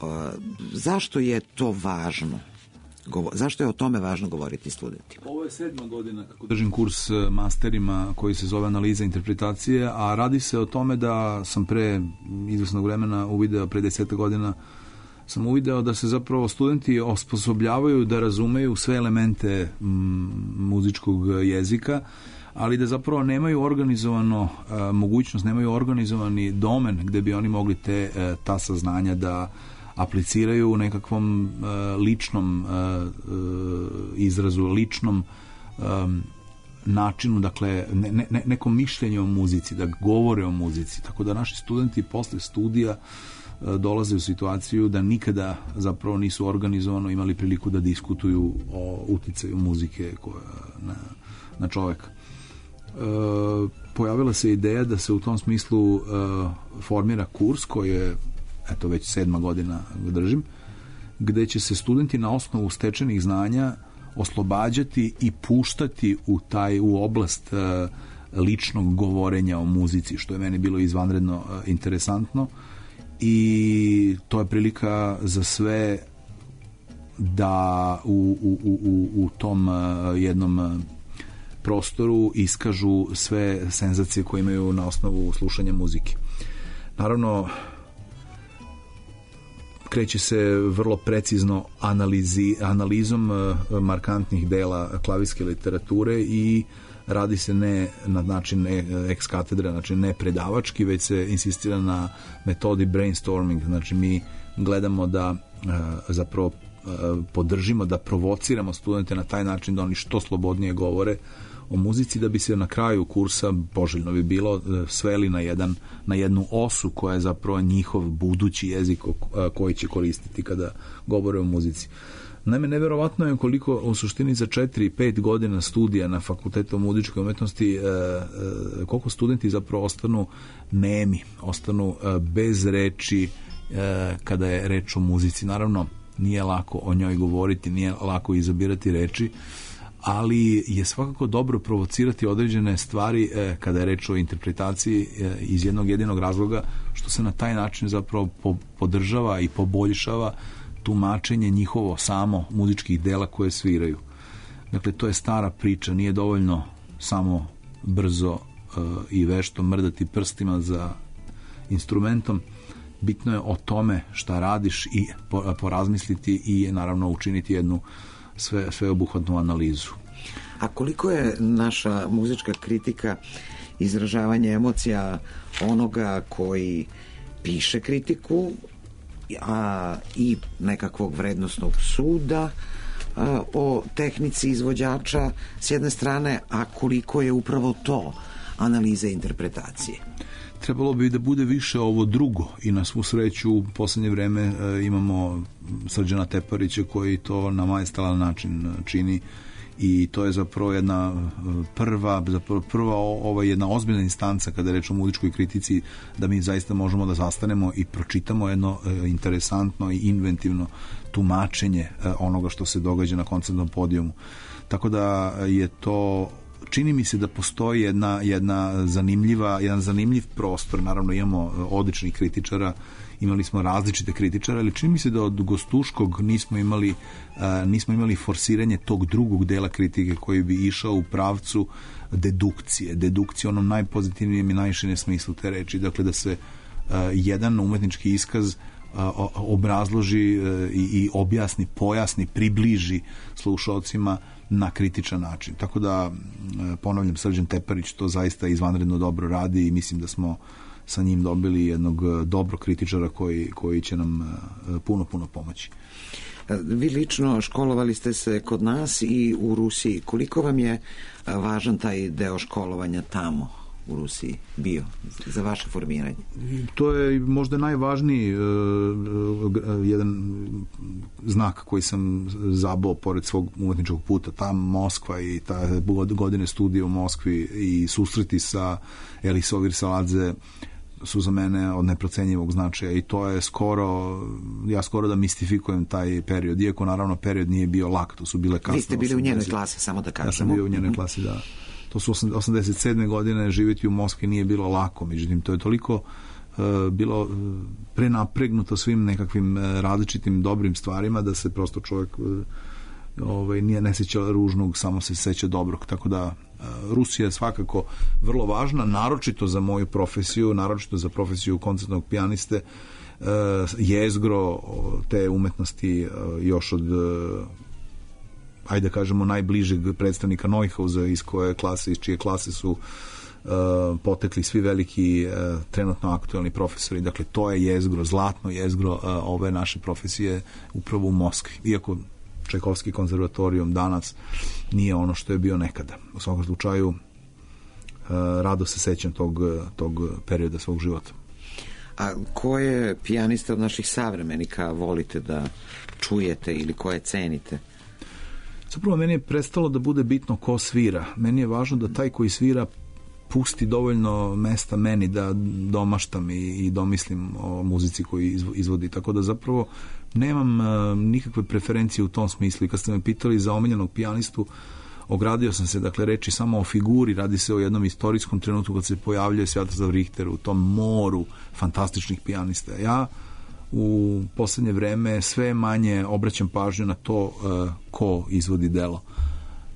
E: Zašto je to važno? Zašto je o tome važno govoriti studentima?
F: Ovo je sedma godina kako držim kurs masterima koji se zove analiza interpretacije, a radi se o tome da sam pre izvesnog vremena uvideo, pre deseta godina sam uvideo da se zapravo studenti osposobljavaju da razumeju sve elemente m, muzičkog jezika, ali da zapravo nemaju organizovano a, mogućnost, nemaju organizovani domen gde bi oni mogli te, a, ta saznanja da apliciraju u nekakvom uh, ličnom uh, uh, izrazu, ličnom um, načinu, dakle ne, ne, nekom mišljenju o muzici, da govore o muzici. Tako da naši studenti posle studija uh, dolaze u situaciju da nikada zapravo nisu organizovano imali priliku da diskutuju o uticaju muzike koja, na, na čoveka. Uh, pojavila se ideja da se u tom smislu uh, formira kurs koji je eto već sedma godina ga držim, gde će se studenti na osnovu stečenih znanja oslobađati i puštati u taj u oblast uh, ličnog govorenja o muzici, što je meni bilo izvanredno uh, interesantno, i to je prilika za sve da u, u, u, u tom uh, jednom uh, prostoru iskažu sve senzacije koje imaju na osnovu slušanja muzike. Naravno, kreće se vrlo precizno analizi, analizom markantnih dela klavirske literature i radi se ne na način ex katedra, znači ne predavački, već se insistira na metodi brainstorming, znači mi gledamo da zapravo podržimo, da provociramo studente na taj način da oni što slobodnije govore o muzici, da bi se na kraju kursa, poželjno bi bilo, sveli na, jedan, na jednu osu koja je zapravo njihov budući jezik koji će koristiti kada govore o muzici. Naime, neverovatno je koliko u suštini za četiri i pet godina studija na Fakultetu muzičke umetnosti e, e, koliko studenti zapravo ostanu nemi, ostanu e, bez reči e, kada je reč o muzici. Naravno, nije lako o njoj govoriti, nije lako izabirati reči, ali je svakako dobro provocirati određene stvari e, kada je reč o interpretaciji e, iz jednog jedinog razloga, što se na taj način zapravo po, podržava i poboljšava tumačenje njihovo samo muzičkih dela koje sviraju. Dakle, to je stara priča, nije dovoljno samo brzo uh, i vešto mrdati prstima za instrumentom. Bitno je o tome šta radiš i po, porazmisliti i naravno učiniti jednu sve, sveobuhvatnu analizu.
E: A koliko je naša muzička kritika izražavanje emocija onoga koji piše kritiku, a i nekakvog vrednosnog suda a, o tehnici izvođača s jedne strane, a koliko je upravo to analize interpretacije?
F: Trebalo bi da bude više ovo drugo i na svu sreću u poslednje vreme e, imamo Srđana Teparića koji to na majestralan način čini i to je zapravo jedna prva, zapravo prva ova jedna ozbiljna instanca kada je reč o muzičkoj kritici, da mi zaista možemo da zastanemo i pročitamo jedno interesantno i inventivno tumačenje onoga što se događa na koncertnom podijumu. Tako da je to, čini mi se da postoji jedna, jedna zanimljiva, jedan zanimljiv prostor. Naravno imamo odličnih kritičara, imali smo različite kritičare, ali čini mi se da od Gostuškog nismo imali, uh, nismo imali forsiranje tog drugog dela kritike koji bi išao u pravcu dedukcije. Dedukcije onom najpozitivnijem i najširem smislu te reči. Dakle, da se uh, jedan umetnički iskaz uh, obrazloži uh, i, i objasni, pojasni, približi slušalcima na kritičan način. Tako da, ponavljam, Srđan Teparić to zaista izvanredno dobro radi i mislim da smo sa njim dobili jednog dobrog kritičara koji, koji će nam puno, puno pomoći.
E: Vi lično školovali ste se kod nas i u Rusiji. Koliko vam je važan taj deo školovanja tamo u Rusiji bio za vaše formiranje?
F: To je možda najvažniji uh, jedan znak koji sam zabao pored svog umetničkog puta. Ta Moskva i ta godine studija u Moskvi i susreti sa Eliso Virsaladze su za mene od neprocenjivog značaja i to je skoro, ja skoro da mistifikujem taj period, iako naravno period nije bio lak, to su bile kasne.
E: Vi ste bili u njenoj klasi, samo da kažemo.
F: Ja sam bio u njenoj klasi, da. To su osamdeset sedme godine, živjeti u Moskvi nije bilo lako, međutim to je toliko uh, bilo prenapregnuto svim nekakvim uh, različitim dobrim stvarima da se prosto čovjek uh, ovaj, nije ne seća ružnog, samo se seća dobrog, tako da uh, Rusija je svakako vrlo važna, naročito za moju profesiju, naročito za profesiju koncertnog pijaniste, uh, jezgro te umetnosti uh, još od uh, ajde kažemo najbližeg predstavnika Neuhausa iz koje klase, iz čije klase su uh, potekli svi veliki uh, trenutno aktualni profesori. Dakle, to je jezgro, zlatno jezgro uh, ove naše profesije upravo u Moskvi. Iako Čajkovski konzervatorijum danas nije ono što je bio nekada. U svakom slučaju uh, rado se sećam tog, tog perioda svog života.
E: A koje pijaniste od naših savremenika volite da čujete ili koje cenite?
F: Zapravo meni je prestalo da bude bitno ko svira. Meni je važno da taj koji svira pusti dovoljno mesta meni da domaštam i, i domislim o muzici koju izvodi. Tako da zapravo nemam uh, nikakve preferencije u tom smislu. I kad ste me pitali za omiljenog pijanistu, ogradio sam se, dakle, reči samo o figuri, radi se o jednom istorijskom trenutku kad se pojavljuje Svjatoslav Richter u tom moru fantastičnih pijanista. Ja u poslednje vreme sve manje obraćam pažnju na to uh, ko izvodi delo.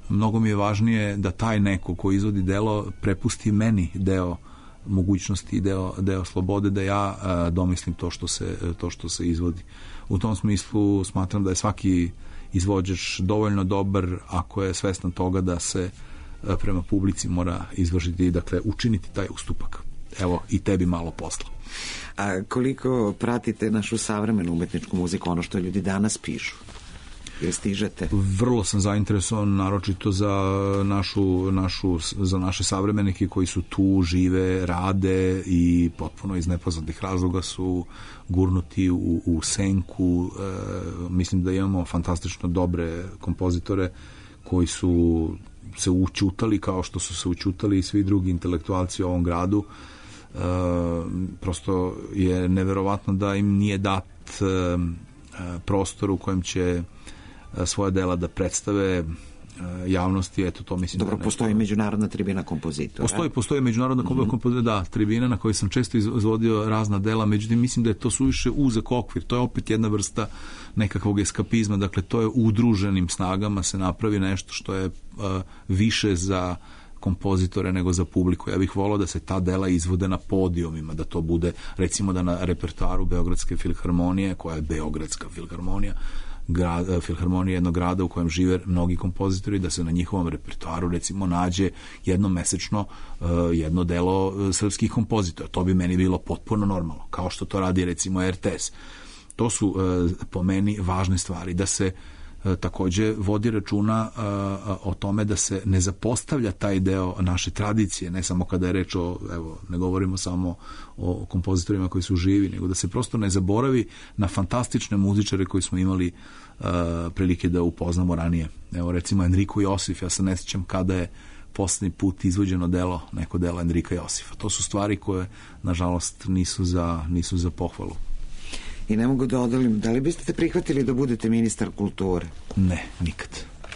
F: mnogo mi je važnije da taj neko ko izvodi delo prepusti meni deo mogućnosti i deo, deo slobode da ja a, domislim to što se, to što se izvodi. U tom smislu smatram da je svaki izvođač dovoljno dobar ako je svestan toga da se a, prema publici mora izvršiti, dakle učiniti taj ustupak. Evo i tebi malo posla.
E: A koliko pratite našu savremenu umetničku muziku, ono što ljudi danas pišu? Jel stižete?
F: Vrlo sam zainteresovan, naročito za našu, našu, za naše savremenike koji su tu, žive, rade i potpuno iz nepoznatih razloga su gurnuti u, u senku. E, mislim da imamo fantastično dobre kompozitore koji su se učutali kao što su se učutali i svi drugi intelektualci u ovom gradu. E, prosto je neverovatno da im nije dat e, prostor u kojem će svoja dela da predstave javnosti, eto to mislim.
E: Dobro,
F: da
E: postoji međunarodna tribina kompozitora.
F: Postoji, postoji međunarodna mm-hmm. kompozitora, da, tribina na kojoj sam često izvodio razna dela, međutim mislim da je to suviše uzak okvir, to je opet jedna vrsta nekakvog eskapizma, dakle to je udruženim snagama se napravi nešto što je uh, više za kompozitore nego za publiku. Ja bih volao da se ta dela izvode na podijumima, da to bude recimo da na repertoaru Beogradske filharmonije, koja je Beogradska filharmonija, grad, filharmonija jednog grada u kojem žive mnogi kompozitori, da se na njihovom repertoaru recimo nađe jednom mesečno uh, jedno delo uh, srpskih kompozitora. To bi meni bilo potpuno normalno, kao što to radi recimo R T S. To su uh, po meni važne stvari, da se uh, takođe vodi računa uh, o tome da se ne zapostavlja taj deo naše tradicije, ne samo kada je reč o, evo, ne govorimo samo o kompozitorima koji su živi, nego da se prosto ne zaboravi na fantastične muzičare koji smo imali uh, prilike da upoznamo ranije. Evo recimo Enrico Josif, ja se ne sjećam kada je poslednji put izvođeno delo, neko delo Enrika Josifa. To su stvari koje nažalost nisu za, nisu za pohvalu.
E: I ne mogu da odolim, da li biste prihvatili da budete ministar kulture?
F: Ne, nikad.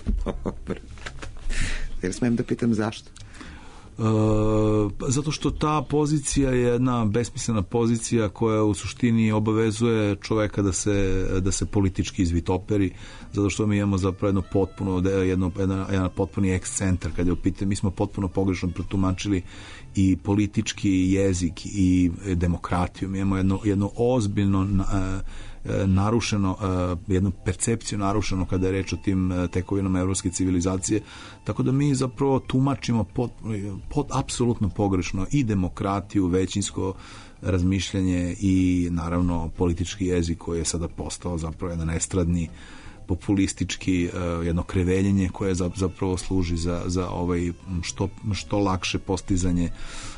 E: Jer smijem da pitam zašto?
F: Uh, zato što ta pozicija je jedna besmislena pozicija koja u suštini obavezuje čoveka da se, da se politički izvitoperi, zato što mi imamo zapravo jedno potpuno, jedno, jedan, jedan potpuni ekscentar kada je u pitanju. Mi smo potpuno pogrešno protumačili i politički jezik i demokratiju. Mi imamo jedno, jedno ozbiljno uh, narušeno, jednu percepciju narušeno kada je reč o tim tekovinama evropske civilizacije, tako da mi zapravo tumačimo pod, pod apsolutno pogrešno i demokratiju, većinsko razmišljanje i naravno politički jezik koji je sada postao zapravo jedan estradni, populistički, jedno kreveljenje koje zapravo služi za, za ovaj što, što lakše postizanje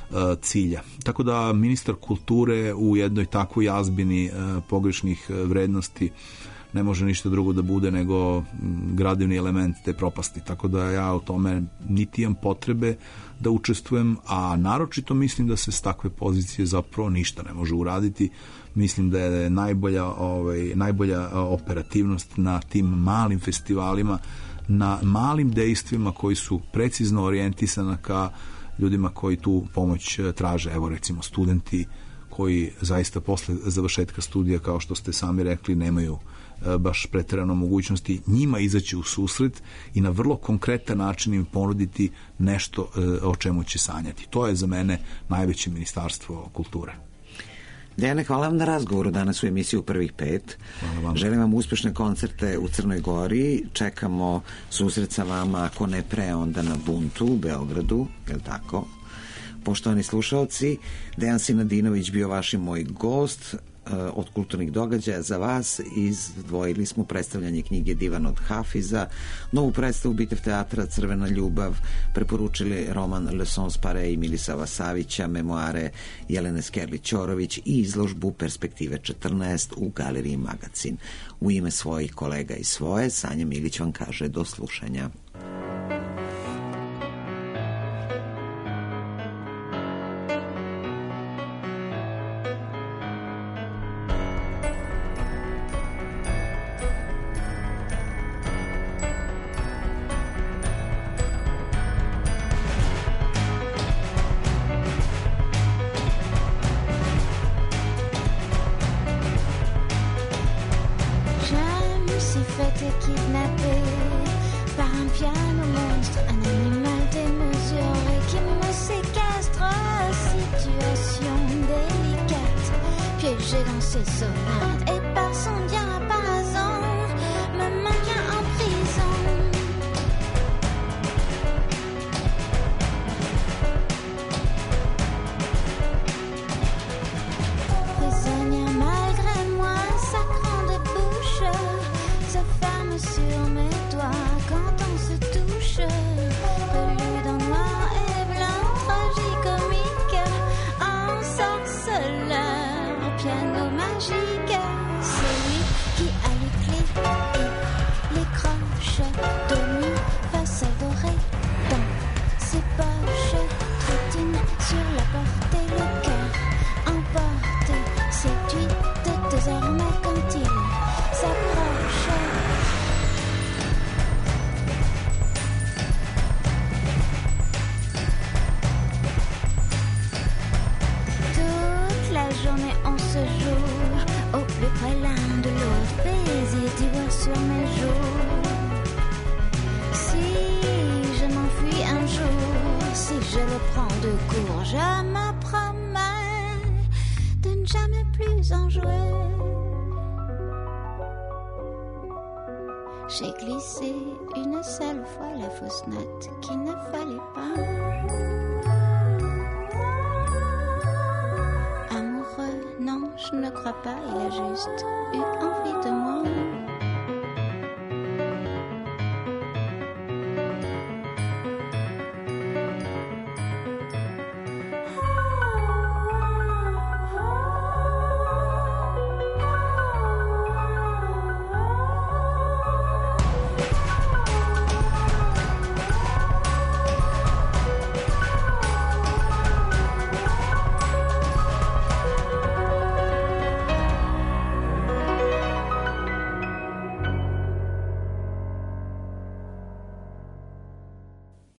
F: cilja. Tako da ministar kulture u jednoj takvoj jazbini pogrešnih vrednosti ne može ništa drugo da bude nego gradivni element te propasti. Tako da ja u tome niti imam potrebe da učestvujem, a naročito mislim da se s takve pozicije zapravo ništa ne može uraditi. Mislim da je najbolja, ovaj, najbolja operativnost na tim malim festivalima, na malim dejstvima koji su precizno orijentisana ka ljudima koji tu pomoć traže. Evo recimo studenti koji zaista posle završetka studija, kao što ste sami rekli, nemaju baš preterano mogućnosti njima izaći u susret i na vrlo konkretan način im ponuditi nešto o čemu će sanjati. To je za mene najveće ministarstvo kulture.
E: Dejane, hvala vam na razgovoru danas u emisiju Prvih pet. Želim vam uspešne koncerte u Crnoj Gori. Čekamo susret sa vama, ako ne pre, onda na Buntu u Beogradu, je li tako? Poštovani slušalci, Dejan Sinadinović bio vaš i moj gost. Od kulturnih događaja za vas izdvojili smo predstavljanje knjige Divan od Hafiza, novu predstavu Bitev teatra Crvena ljubav, preporučili roman Le Sens Pareil Milisava Savića, memoare Jelene Skerlić-Ćorović i izložbu Perspektive četrnaest u Galeriji Magacin. U ime svojih kolega i svoje, Sanja Milić vam kaže do slušanja.
A: Fait kidnappé par un piano monstre, un animal démesuré qui me séquestre. Situation délicate, piégé dans ses sonates et par son diapason me maintient en prison. Prisonnière malgré moi, sa grande bouche se ferme sur mes doigts quand on se touche. Prélude en noir et blanc, tragicomique, ensorceleur, piano magique. C'est lui qui a les clés et les croches de mi va savourer dans ses poches. Trottine sur la porte et le cœur emporté, séduit de désormais quand il s'approche. Toute la journée on se joue au plus près l'un de l'autre, baiser d'ivoire sur mes joues. Si je m'enfuis un jour, si je le prends de court, je me promets de ne jamais plus en jouer. J'ai glissé une seule fois la fausse note qu'il ne fallait pas. Amoureux, non, je ne crois pas, il a juste eu envie de moi.